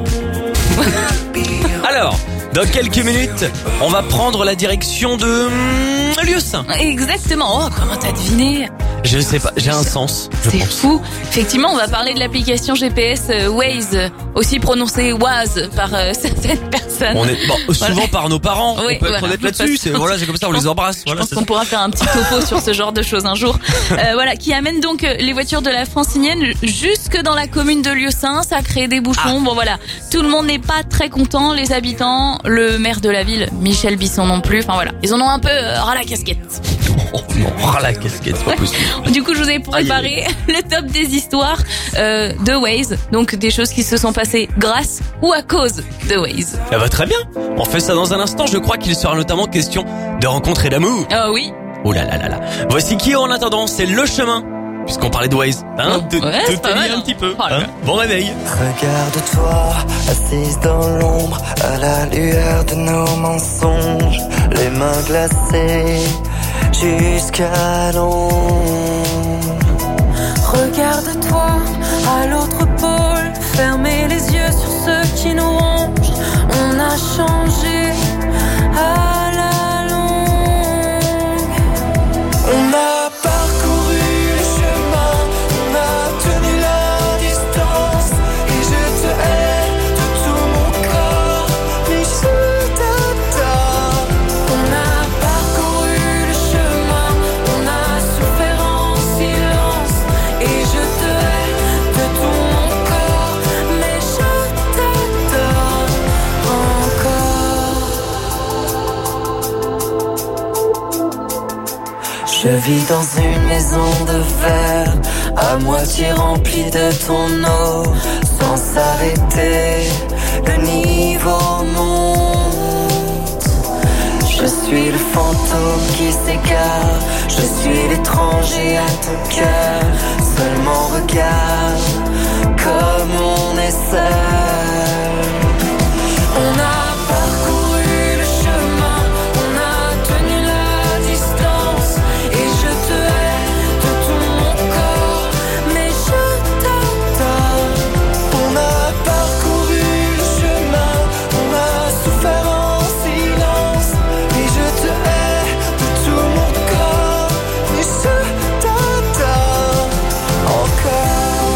S3: Alors, dans quelques minutes, on va prendre la direction de hum, Lieu-Saint.
S4: Exactement. Oh, comment t'as deviné?
S3: Je sais pas, j'ai un sens.
S4: C'est fou. Effectivement, on va parler de l'application G P S euh, Waze, aussi prononcée Waze par euh, certaines personnes.
S3: On est bon, souvent
S4: Voilà.
S3: par nos parents.
S4: Oui,
S3: on peut être
S4: voilà.
S3: honnête là-dessus. C'est voilà, c'est comme ça, on les embrasse. Voilà,
S4: Je pense
S3: c'est
S4: qu'on
S3: ça.
S4: pourra faire un petit topo sur ce genre de choses un jour. Euh, voilà, qui amène donc euh, les voitures de la Francilienne jusque dans la commune de Lieu-Saint. Ça crée des bouchons. Bon voilà, tout le monde n'est pas très content. Les habitants, le maire de la ville, Michel Bisson non plus. Enfin voilà, ils en ont un peu euh, ras la casquette.
S3: Oh non, ras la casquette, c'est pas possible.
S4: Du coup, je vous ai préparé le top des histoires euh, de Waze. Donc des choses qui se sont passées grâce ou à cause de Waze.
S3: Ça va très bien. On fait ça dans un instant. Je crois qu'il sera notamment question de rencontres et d'amour.
S4: Ah oui.
S3: Oh là là là là. Voici qui en attendant, c'est Le Chemin. Puisqu'on parlait de Waze, hein, te,
S4: Ouais,
S3: te
S4: c'est pas
S3: tenir
S4: mal,
S3: un
S4: hein.
S3: petit peu.
S4: Oh là
S3: Hein.
S4: là.
S3: Bon réveil.
S2: Regarde-toi, assise dans l'ombre, à la lueur de nos mensonges, les mains glacées jusqu'à l'ombre.
S14: Regarde-toi à l'autre pôle, fermez les yeux sur ceux qui nous rongent. On a changé à la longue.
S2: On a parcouru le chemin, on a tenu la distance, et je te hais de tout mon corps, mais je t'adore.
S14: On a parcouru le chemin, on a souffert en silence, et je te hais de tout mon corps, mais je t'adore encore.
S2: Je vis dans une maison de verre, à moitié remplie de ton eau, sans s'arrêter, le niveau monte. Je suis le fantôme qui s'égare, je suis l'étranger à ton cœur. Seulement regarde comme on est seul. On a parcouru le chemin, on a tenu la distance, et je te hais de tout mon corps, mais je t'adore. On a parcouru le chemin, on a souffert en silence, et je te hais de tout mon corps, mais je t'adore encore.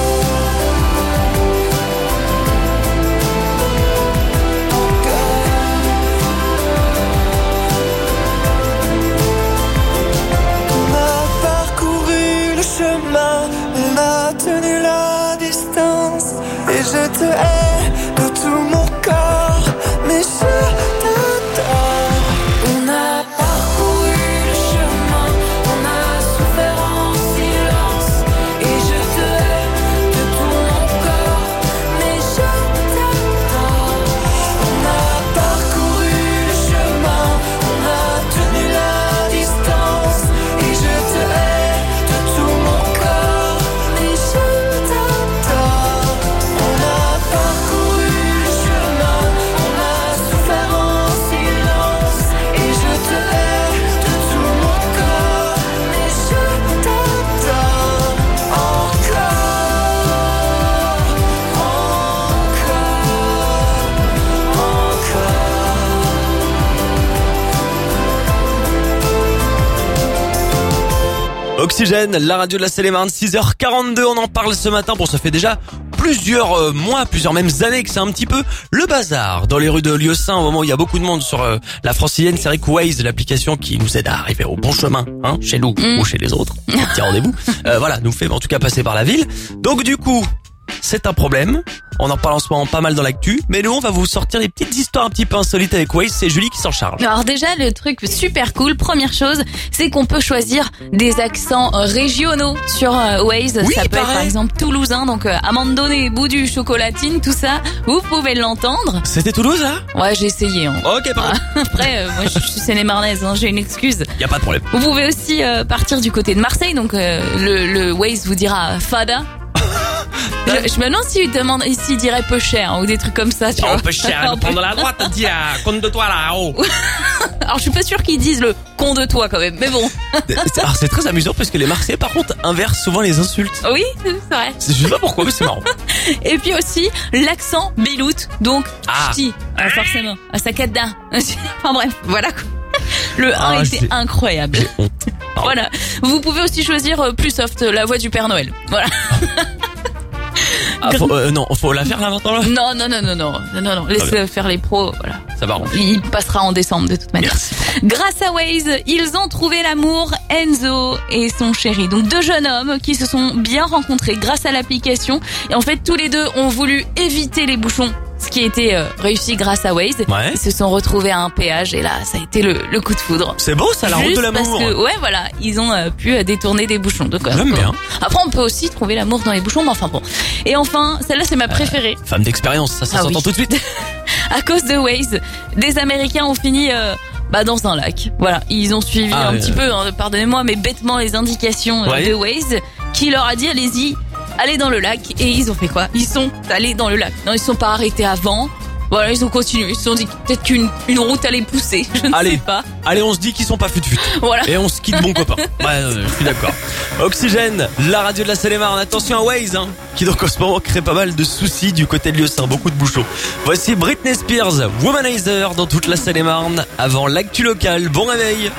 S2: On a parcouru le chemin, on a tenu la distance, et je te hais de tout mon corps, mais je t'adore. On a parcouru le chemin, on a souffert en silence, et je te hais de tout mon corps, mais je t'adore. On a parcouru le chemin, on a tenu la distance, et je te hais de tout mon corps, mais je t'adore. On a parcouru le chemin,
S3: Oxygène, la radio de la Seine-et-Marne, six heures quarante-deux, on en parle ce matin. Bon, ça fait déjà plusieurs euh, mois, plusieurs mêmes années que c'est un petit peu le bazar dans les rues de Lieusaint, au moment où il y a beaucoup de monde sur euh, la francilienne. C'est vrai que Waze, l'application qui nous aide à arriver au bon chemin, hein, chez nous mmh. ou chez les autres, un petit rendez-vous, euh, voilà, nous fait en tout cas passer par la ville. Donc du coup, c'est un problème. On en parle en ce moment pas mal dans l'actu, mais nous on va vous sortir des petites histoires un petit peu insolites avec Waze. C'est Julie qui s'en charge.
S4: Alors déjà, le truc super cool, première chose, c'est qu'on peut choisir des accents régionaux sur euh, Waze.
S3: Oui,
S4: ça peut
S3: pareil.
S4: être par exemple toulousain, donc euh, amandonné, bout du chocolatine, tout ça, vous pouvez l'entendre.
S3: C'était Toulouse là ?
S4: Ouais, j'ai essayé. Hein.
S3: Ok, pardon.
S4: Après, euh, moi je suis Seine-et-Marnaise, hein, j'ai une excuse.
S3: Y a pas de problème.
S4: Vous pouvez aussi euh, partir du côté de Marseille, donc euh, le, le Waze vous dira Fada. Je, je me demande s'il demande, s'il dirait peu cher ou des trucs comme ça. Tu
S3: oh,
S4: vois.
S3: peu cher, prendre la droite, dis là, compte de toi là-haut.
S4: Alors je suis pas sûre qu'ils disent le con de toi quand même, mais bon.
S3: Alors c'est très amusant parce que les Marseillais par contre inversent souvent les insultes.
S4: Oui, c'est vrai.
S3: Je sais pas pourquoi, mais c'est marrant.
S4: Et puis aussi l'accent biloute, donc
S3: ah.
S4: ch'ti, euh, forcément, à sa cadda. Enfin bref, voilà quoi. Le
S3: ah,
S4: un était incroyable.
S3: J'ai honte.
S4: Voilà. Vous pouvez aussi choisir euh, plus soft, la voix du Père Noël. Voilà.
S3: Ah, faut, euh, non, faut la faire là maintenant là.
S4: Non, non, non, non, non, non, non, non. Laisse faire les pros, voilà.
S3: Ça va.
S4: Il passera en décembre de toute manière.
S3: Merci.
S4: Grâce à Waze, ils ont trouvé l'amour, Enzo et son chéri. Donc deux jeunes hommes qui se sont bien rencontrés grâce à l'application. Et en fait, tous les deux ont voulu éviter les bouchons. Ce qui a été euh, réussi grâce à Waze.
S3: Ouais.
S4: Ils se sont retrouvés à un péage et là, ça a été le, le coup de foudre.
S3: C'est beau ça, la route de l'amour.
S4: Parce que, ouais, voilà, ils ont euh, pu euh, détourner des bouchons. Donc, euh,
S3: J'aime bien.
S4: Après, on peut aussi trouver l'amour dans les bouchons, mais enfin bon. Et enfin, celle-là, c'est ma préférée.
S3: Euh, femme d'expérience, ça, ça
S4: Ah
S3: s'entend
S4: oui.
S3: tout de suite.
S4: À cause de Waze, des Américains ont fini euh, bah, dans un lac. Voilà, ils ont suivi
S3: Ah,
S4: un
S3: euh...
S4: petit peu, hein, pardonnez-moi, mais bêtement les indications euh,
S3: ouais.
S4: de Waze, qui leur a dit allez-y, allez dans le lac. Et ils ont fait quoi? Ils sont allés dans le lac. Non, ils sont pas arrêtés avant. Voilà, ils ont continué. Ils se sont dit peut-être qu'une une route allait pousser. Je ne
S3: allez,
S4: sais pas.
S3: Allez, on se dit qu'ils sont pas fut-fut.
S4: Voilà.
S3: Et on se quitte bon copain. Ouais, euh, je suis d'accord. Oxygène, la radio de la Seine-et-Marne. Attention à Waze, hein, qui donc en ce moment crée pas mal de soucis du côté de Lieusaint. Beaucoup de bouchons. Voici Britney Spears, Womanizer dans toute la Seine-et-Marne. Avant l'actu locale. Bon réveil.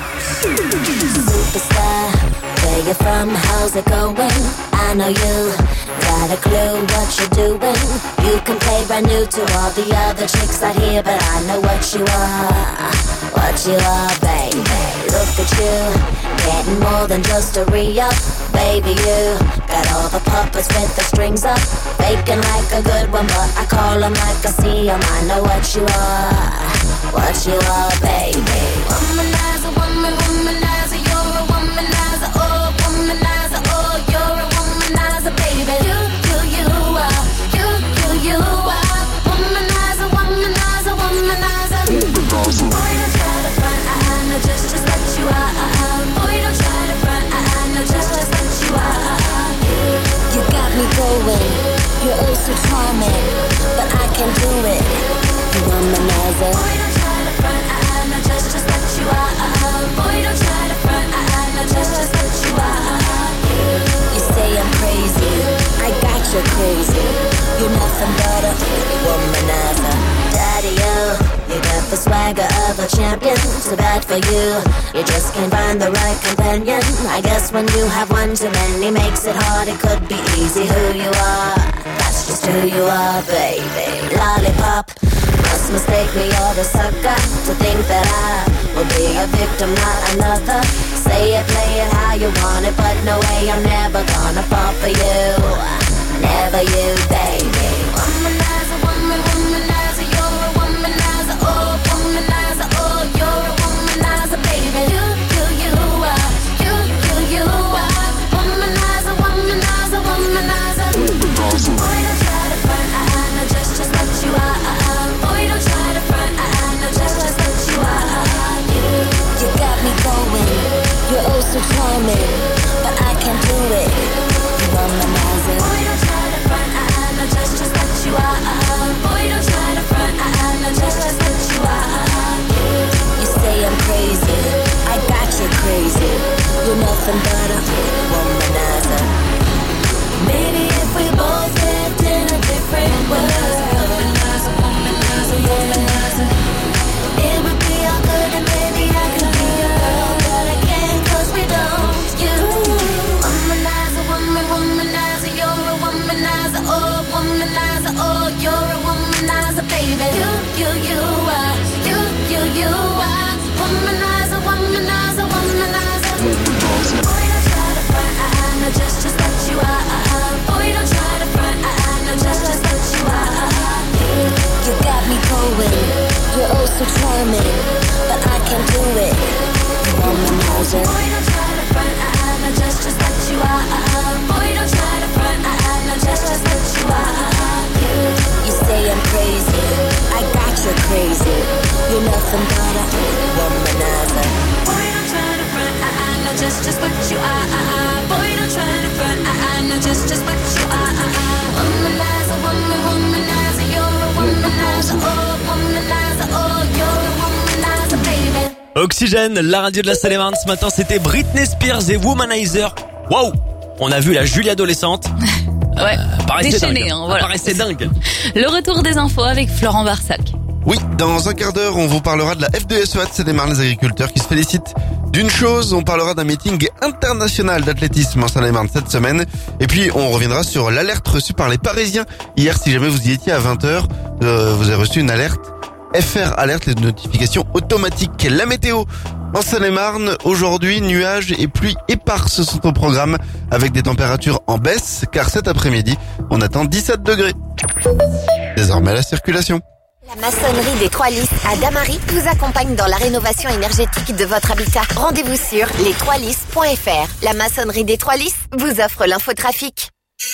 S21: Superstar, where you from, how's it going? I know you got a clue what you're doing. You can play brand new to all the other chicks out here, but I know what you are, what you are, baby. Look at you, getting more than just a re-up. Baby, you got all the puppets with the strings up, faking like a good one, but I call them like I see them. I know what you are, what you are, baby. Womanizer, woman, womanizer, you're a womanizer, oh, womanizer, oh, you're a womanizer, baby. You, you, you are, you, you, you are, womanizer, womanizer, womanizer. Boy, don't try to front, I, I know just, just what you are. Boy, don't try to front, I, I know just, just what you are. You got me going, you're oh so charming, but I can't do it, you womanizer. Boy, don't try to front, I, I know just, just what you are. Boy, don't try to front, I, I know just, just what you are. You say I'm crazy, I got you crazy. You're nothing but a womanizer. Daddy-o, you got the swagger of a champion. Too bad for you, you just can't find the right companion. I guess when you have one too many makes it hard. It could be easy who you are, that's just who you are, baby. Lollipop, must mistake me, you're a sucker to think that I will be a victim, not another. Say it, play it how you want it, but no way, I'm never gonna fall for you. Never you, baby. Womanizer, woman, womanizer, you're a womanizer, oh, womanizer, oh, you're a womanizer, baby. You, you, you are, you, you, you are, womanizer, womanizer, womanizer. Boy, don't try to front, I, I know just, just what you are. Boy, don't try to front, I, I know just, just what you are. You, you got me going, you're oh so charming, but I can't do it, you womanizer. Boy, don't try to front, I, I know just, just what you are. Boy, don't try to front, I, I know just, just what you are. You say I'm crazy, I got you crazy. You're nothing but a womanizer. Maybe if we both lived in a different world, womanizer, womanizer, womanizer, it would be all good and maybe I could be a girl, but I can't 'cause we don't. You you, you are. You, you, you are. Womanizer, womanizer, womanizer. Boy, don't try to front, I, I know just, just what you are. Boy, don't try to front, I, I know just, just what you are. You got me going. You're oh so charming, but I can't do it. Womanizer. Boy, don't try to front, I, I know just, just what you are. Boy, don't try to front, I, I know just, just what you are. You say I'm crazy, I got you crazy. You're nothing but a womanizer. Boy, don't try to front, I, I know just, just what you are. Boy, don't try to front, I, I know just, just what you are. Womanizer, woman, womanizer, you're a womanizer. Oh, womanizer, oh, you're a womanizer, baby.
S3: Oxygène, la radio de la Seine-et-Marne ce matin, c'était Britney Spears et Womanizer. Waouh, on a vu la Julie adolescente.
S4: Ouais,
S3: euh,
S4: déchaîné,
S3: dingue.
S4: hein, voilà.
S3: Paraissait dingue.
S4: Le retour des infos avec Florent Barsac.
S5: Oui, dans un quart d'heure, on vous parlera de la F deux S E A de Seine-et-Marne, les agriculteurs qui se félicitent d'une chose. On parlera d'un meeting international d'athlétisme en Seine-et-Marne cette semaine. Et puis, on reviendra sur l'alerte reçue par les Parisiens. Hier, si jamais vous y étiez à vingt heures, euh, vous avez reçu une alerte. F R Alerte, les notifications automatiques. La météo en Seine-et-Marne, aujourd'hui, nuages et pluies éparses sont au programme avec des températures en baisse car cet après-midi, on attend dix-sept degrés. Désormais, la circulation.
S1: La maçonnerie des Trois Lys à Damary vous accompagne dans la rénovation énergétique de votre habitat. Rendez-vous sur les trois lys point f r. La maçonnerie des Trois Lys vous offre l'infotrafic.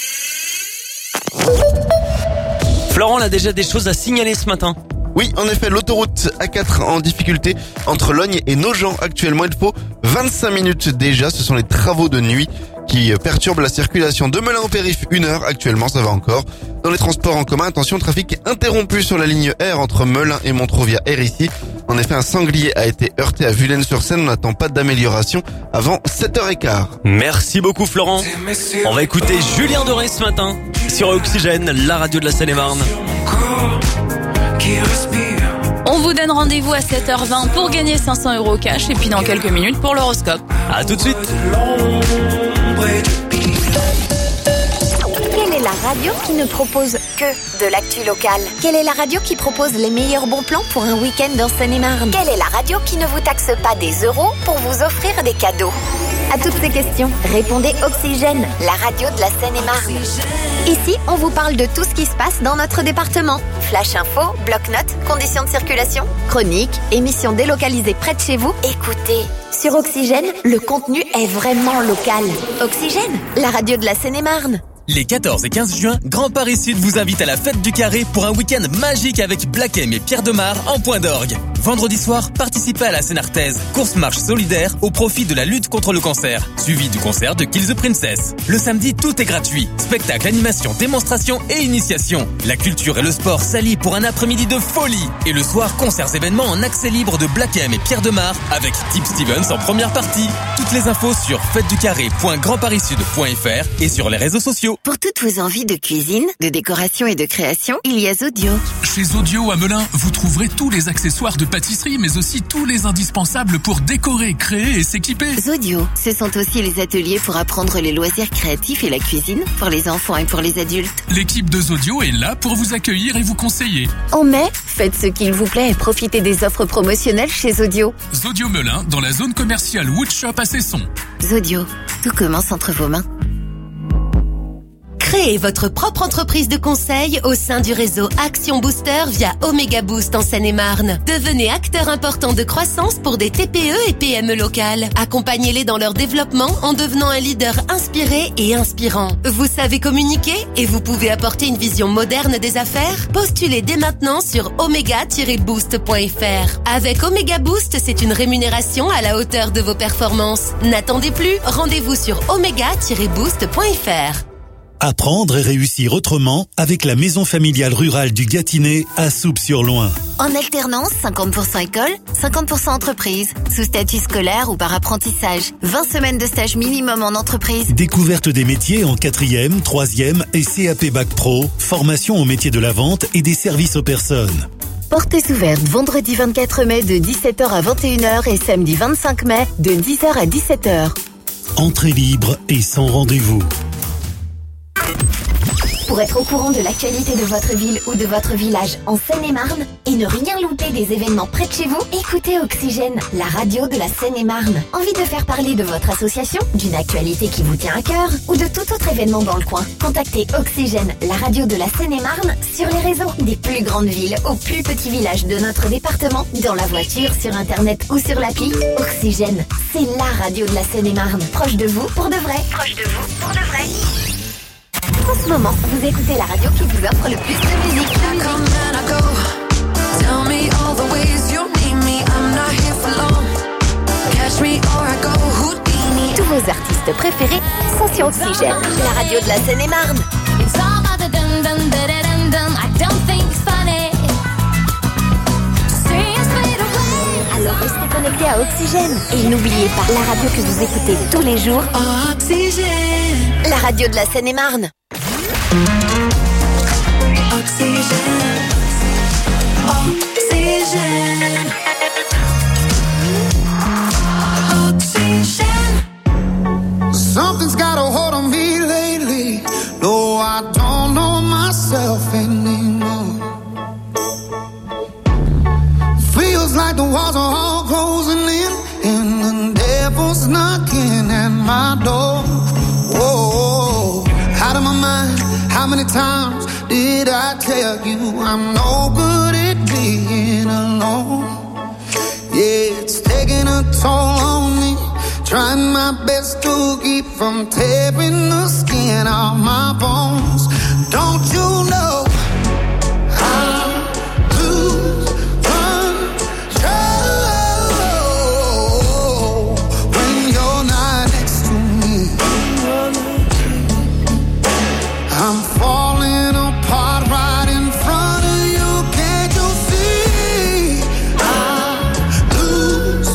S3: Florent a déjà des choses à signaler ce matin.
S5: Oui, en effet, l'autoroute A quatre en difficulté entre Logne et Nogent. Actuellement, il faut vingt-cinq minutes déjà. Ce sont les travaux de nuit qui perturbent la circulation de Melun au périph'. Une heure actuellement, ça va encore. Dans les transports en commun, attention, trafic interrompu sur la ligne R entre Melun et Montreux R ici. En effet, un sanglier a été heurté à Vulaines-sur-Seine. On n'attend pas d'amélioration avant sept heures quinze.
S3: Merci beaucoup Florent. On va écouter Julien Doré ce matin sur Oxygène, la radio de la Seine-et-Marne.
S4: On vous donne rendez-vous à sept heures vingt pour gagner cinq cents euros cash et puis dans quelques minutes pour l'horoscope.
S3: À tout de suite.
S1: Quelle est la radio qui ne propose que de l'actu locale? Quelle est la radio qui propose les meilleurs bons plans pour un week-end dans Seine-et-Marne? Quelle est la radio qui ne vous taxe pas des euros pour vous offrir des cadeaux? À toutes ces questions, répondez Oxygène, la radio de la Seine-et-Marne. Ici, on vous parle de tout ce qui se passe dans notre département. Flash info, bloc-notes, conditions de circulation, chroniques, émissions délocalisées près de chez vous. Écoutez, sur Oxygène, le contenu est vraiment local. Oxygène, la radio de la Seine-et-Marne.
S7: Les quatorze et quinze juin, Grand Paris Sud vous invite à la fête du Carré pour un week-end magique avec Black M et Pierre Demar en point d'orgue. Vendredi soir, participez à la Sénartaise, course-marche solidaire au profit de la lutte contre le cancer, suivi du concert de Kill the Princess. Le samedi, tout est gratuit. Spectacle, animation, démonstration et initiation. La culture et le sport s'allient pour un après-midi de folie. Et le soir, concerts événements en accès libre de Black M et Pierre Demar avec Tip Stevens en première partie. Toutes les infos sur fête du carré point grand paris sud point f r et sur les réseaux sociaux.
S1: Pour toutes vos envies de cuisine, de décoration et de création, il y a Zodio.
S9: Chez Zodio à Melun, vous trouverez tous les accessoires de pâtisserie, mais aussi tous les indispensables pour décorer, créer et s'équiper.
S1: Zodio, ce sont aussi les ateliers pour apprendre les loisirs créatifs et la cuisine pour les enfants et pour les adultes.
S9: L'équipe de Zodio est là pour vous accueillir et vous conseiller.
S1: En mai, faites ce qu'il vous plaît et profitez des offres promotionnelles chez Zodio.
S9: Zodio Melun, dans la zone commerciale Woodshop à Cesson.
S1: Zodio, tout commence entre vos mains.
S13: Créez votre propre entreprise de conseil au sein du réseau Action Booster via Omega Boost en Seine-et-Marne. Devenez acteur important de croissance pour des T P E et P M E locales. Accompagnez-les dans leur développement en devenant un leader inspiré et inspirant. Vous savez communiquer et vous pouvez apporter une vision moderne des affaires? Postulez dès maintenant sur omega tiret boost point f r. Avec Omega Boost, c'est une rémunération à la hauteur de vos performances. N'attendez plus, rendez-vous sur omega tiret boost point f r.
S22: Apprendre et réussir autrement avec la maison familiale rurale du Gâtinais à Souppes-sur-Loing.
S1: En alternance, cinquante pour cent école, cinquante pour cent entreprise, sous statut scolaire ou par apprentissage. vingt semaines de stage minimum en entreprise.
S22: Découverte des métiers en quatrième, troisième et C A P Bac Pro, formation au métier de la vente et des services aux personnes.
S1: Portes ouvertes vendredi vingt-quatre mai de dix-sept heures à vingt et une heures et samedi vingt-cinq mai de dix heures à dix-sept heures.
S22: Entrée libre et sans rendez-vous.
S1: Pour être au courant de l'actualité de votre ville ou de votre village en Seine-et-Marne et ne rien louper des événements près de chez vous, écoutez Oxygène, la radio de la Seine-et-Marne. Envie de faire parler de votre association, d'une actualité qui vous tient à cœur ou de tout autre événement dans le coin? Contactez Oxygène, la radio de la Seine-et-Marne sur les réseaux. Des plus grandes villes aux plus petits villages de notre département, dans la voiture, sur internet ou sur l'appli. Oxygène, c'est la radio de la Seine-et-Marne. Proche de vous pour de vrai. Proche de vous pour de vrai. En ce moment, vous écoutez la radio qui vous offre le plus de musique. De musique. Tous vos artistes préférés sont sur Oxygène, la radio de la Seine-et-Marne. Alors restez connectés à Oxygène. Et n'oubliez pas, la radio que vous écoutez tous les jours, Oxygène, la radio de la Seine-et-Marne.
S2: Oxygène, Oxygène, Oxygène.
S6: Something's got a hold on me lately. No, I don't know myself anymore. Feels like the walls are all closing in and the devil's knocking at my door. Whoa, out of my mind. How many times did I tell you I'm no good at being alone? Yeah, it's taking a toll on me. Trying my best to keep from tearing the skin off my bones. Don't you know I lose control when you're not next to me? I'm falling apart right in front of you. Can't you see? I lose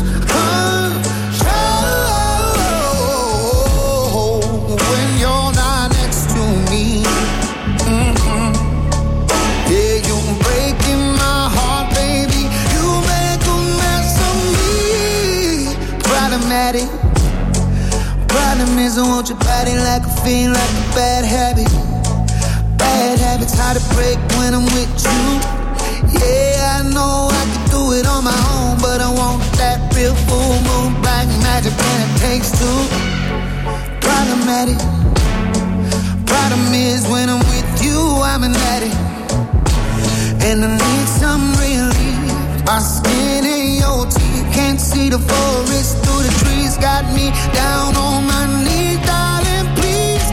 S6: control when you're not next to me. Mm-hmm. Yeah, you're breaking my heart, baby. You make a mess of me. Problematic. Problem is I want your body like a fiend, like a bad habit. Bad habits hard to break when I'm with you. Yeah, I know I can do it on my own, but I want that real full moon black magic, and it takes two. Problematic. Problem is when I'm with you, I'm an addict, and I need some relief. My skin and your teeth, can't see the forest through the trees. Got me down on my knees, darling, please.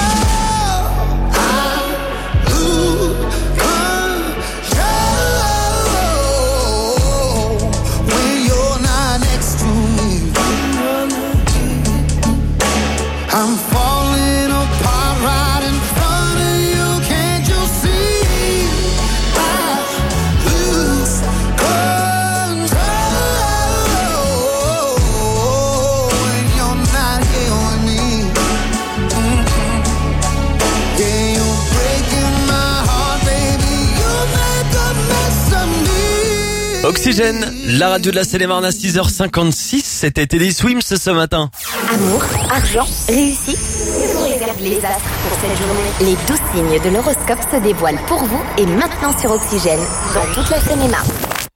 S6: I'm falling apart right in front of you. Can't you see? I lose control when you're not here with me. Mm-hmm. Yeah, you're breaking my heart, baby. You make a mess of me.
S3: Oxygène, la radio de la Seine-et-Marne à six heures cinquante-six. C'était Teddy Swims ce matin.
S1: Amour, argent, réussite. Que vous réservent les astres pour cette journée? Les douze signes de l'horoscope se dévoilent pour vous et maintenant sur Oxygène, dans toute la Seine-et-Marne.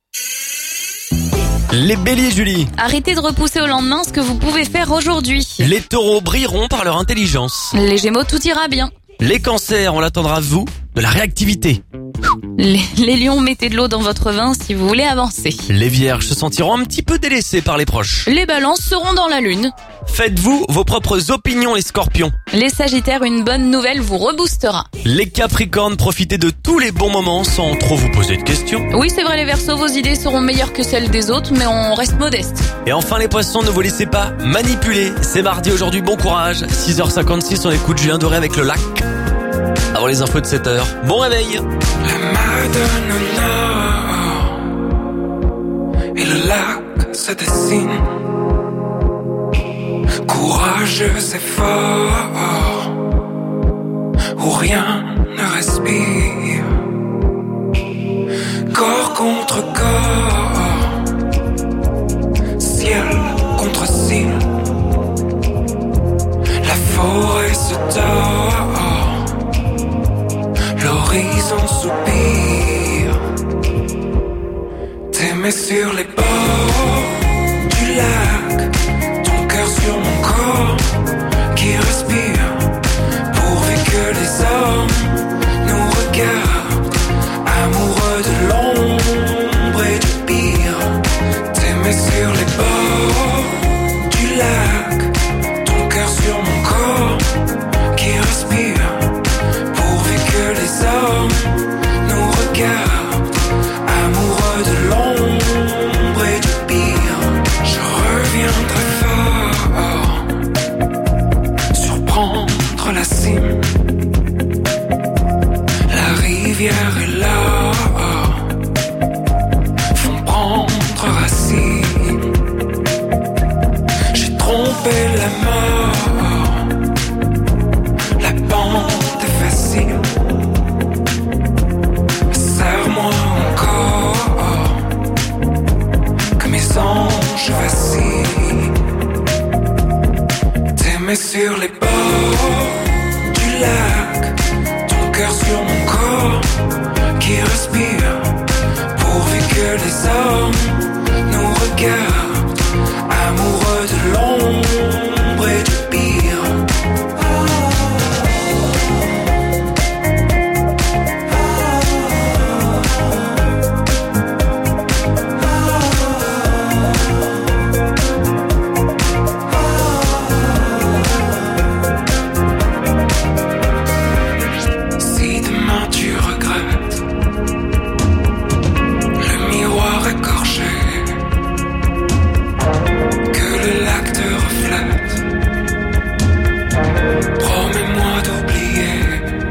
S3: Les béliers, Julie.
S4: Arrêtez de repousser au lendemain ce que vous pouvez faire aujourd'hui.
S3: Les taureaux brilleront par leur intelligence.
S4: Les gémeaux, tout ira bien.
S3: Les cancers, on l'attendra de vous, de la réactivité.
S4: Les, les lions, mettez de l'eau dans votre vin si vous voulez avancer.
S3: Les vierges se sentiront un petit peu délaissés par les proches.
S4: Les balances seront dans la lune.
S3: Faites-vous vos propres opinions, les scorpions.
S4: Les sagittaires, une bonne nouvelle vous reboostera.
S3: Les capricornes, profitez de tous les bons moments sans trop vous poser de questions.
S4: Oui, c'est vrai, les verseaux, vos idées seront meilleures que celles des autres, mais on reste modeste.
S3: Et enfin les poissons, ne vous laissez pas manipuler. C'est mardi aujourd'hui, bon courage. six heures cinquante-six, on écoute Julien Doré avec le lac. Avant les infos de sept heures. Bon réveil.
S2: La Madonna et le lac se dessine. Courageux et fort, où rien ne respire. Corps contre corps, ciel contre ciel. La forêt se tord T'aimais sur les bords du lac, ton cœur sur mon corps qui respire, pourvu que les hommes nous regardent, amoureux de l'ombre et du pire. T'aimais sur les bords du lac, ton cœur sur mon corps qui respire, pourvu que les hommes nous regardent, amoureux de l'ombre et du pire. Je reviendrai fort, surprendre la cime, la rivière est là, font prendre racine. J'ai trompé la mort, la pente est facile. Serre-moi encore, que mes anges vacillent. T'aimais sur les bords du lac, ton cœur sur mon corps qui respire, pourvu que les hommes nous regardent, amoureux de l'ombre et du pire. Si demain tu regrettes le miroir écorché, que le lac te reflète, promets-moi d'oublier.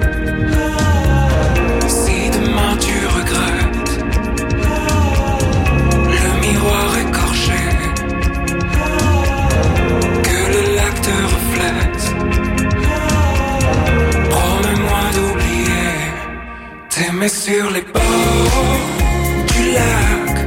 S2: Si demain tu regrettes le miroir écorché, que le lac te reflète, promets-moi d'oublier. T'aimais sur les bords du lac,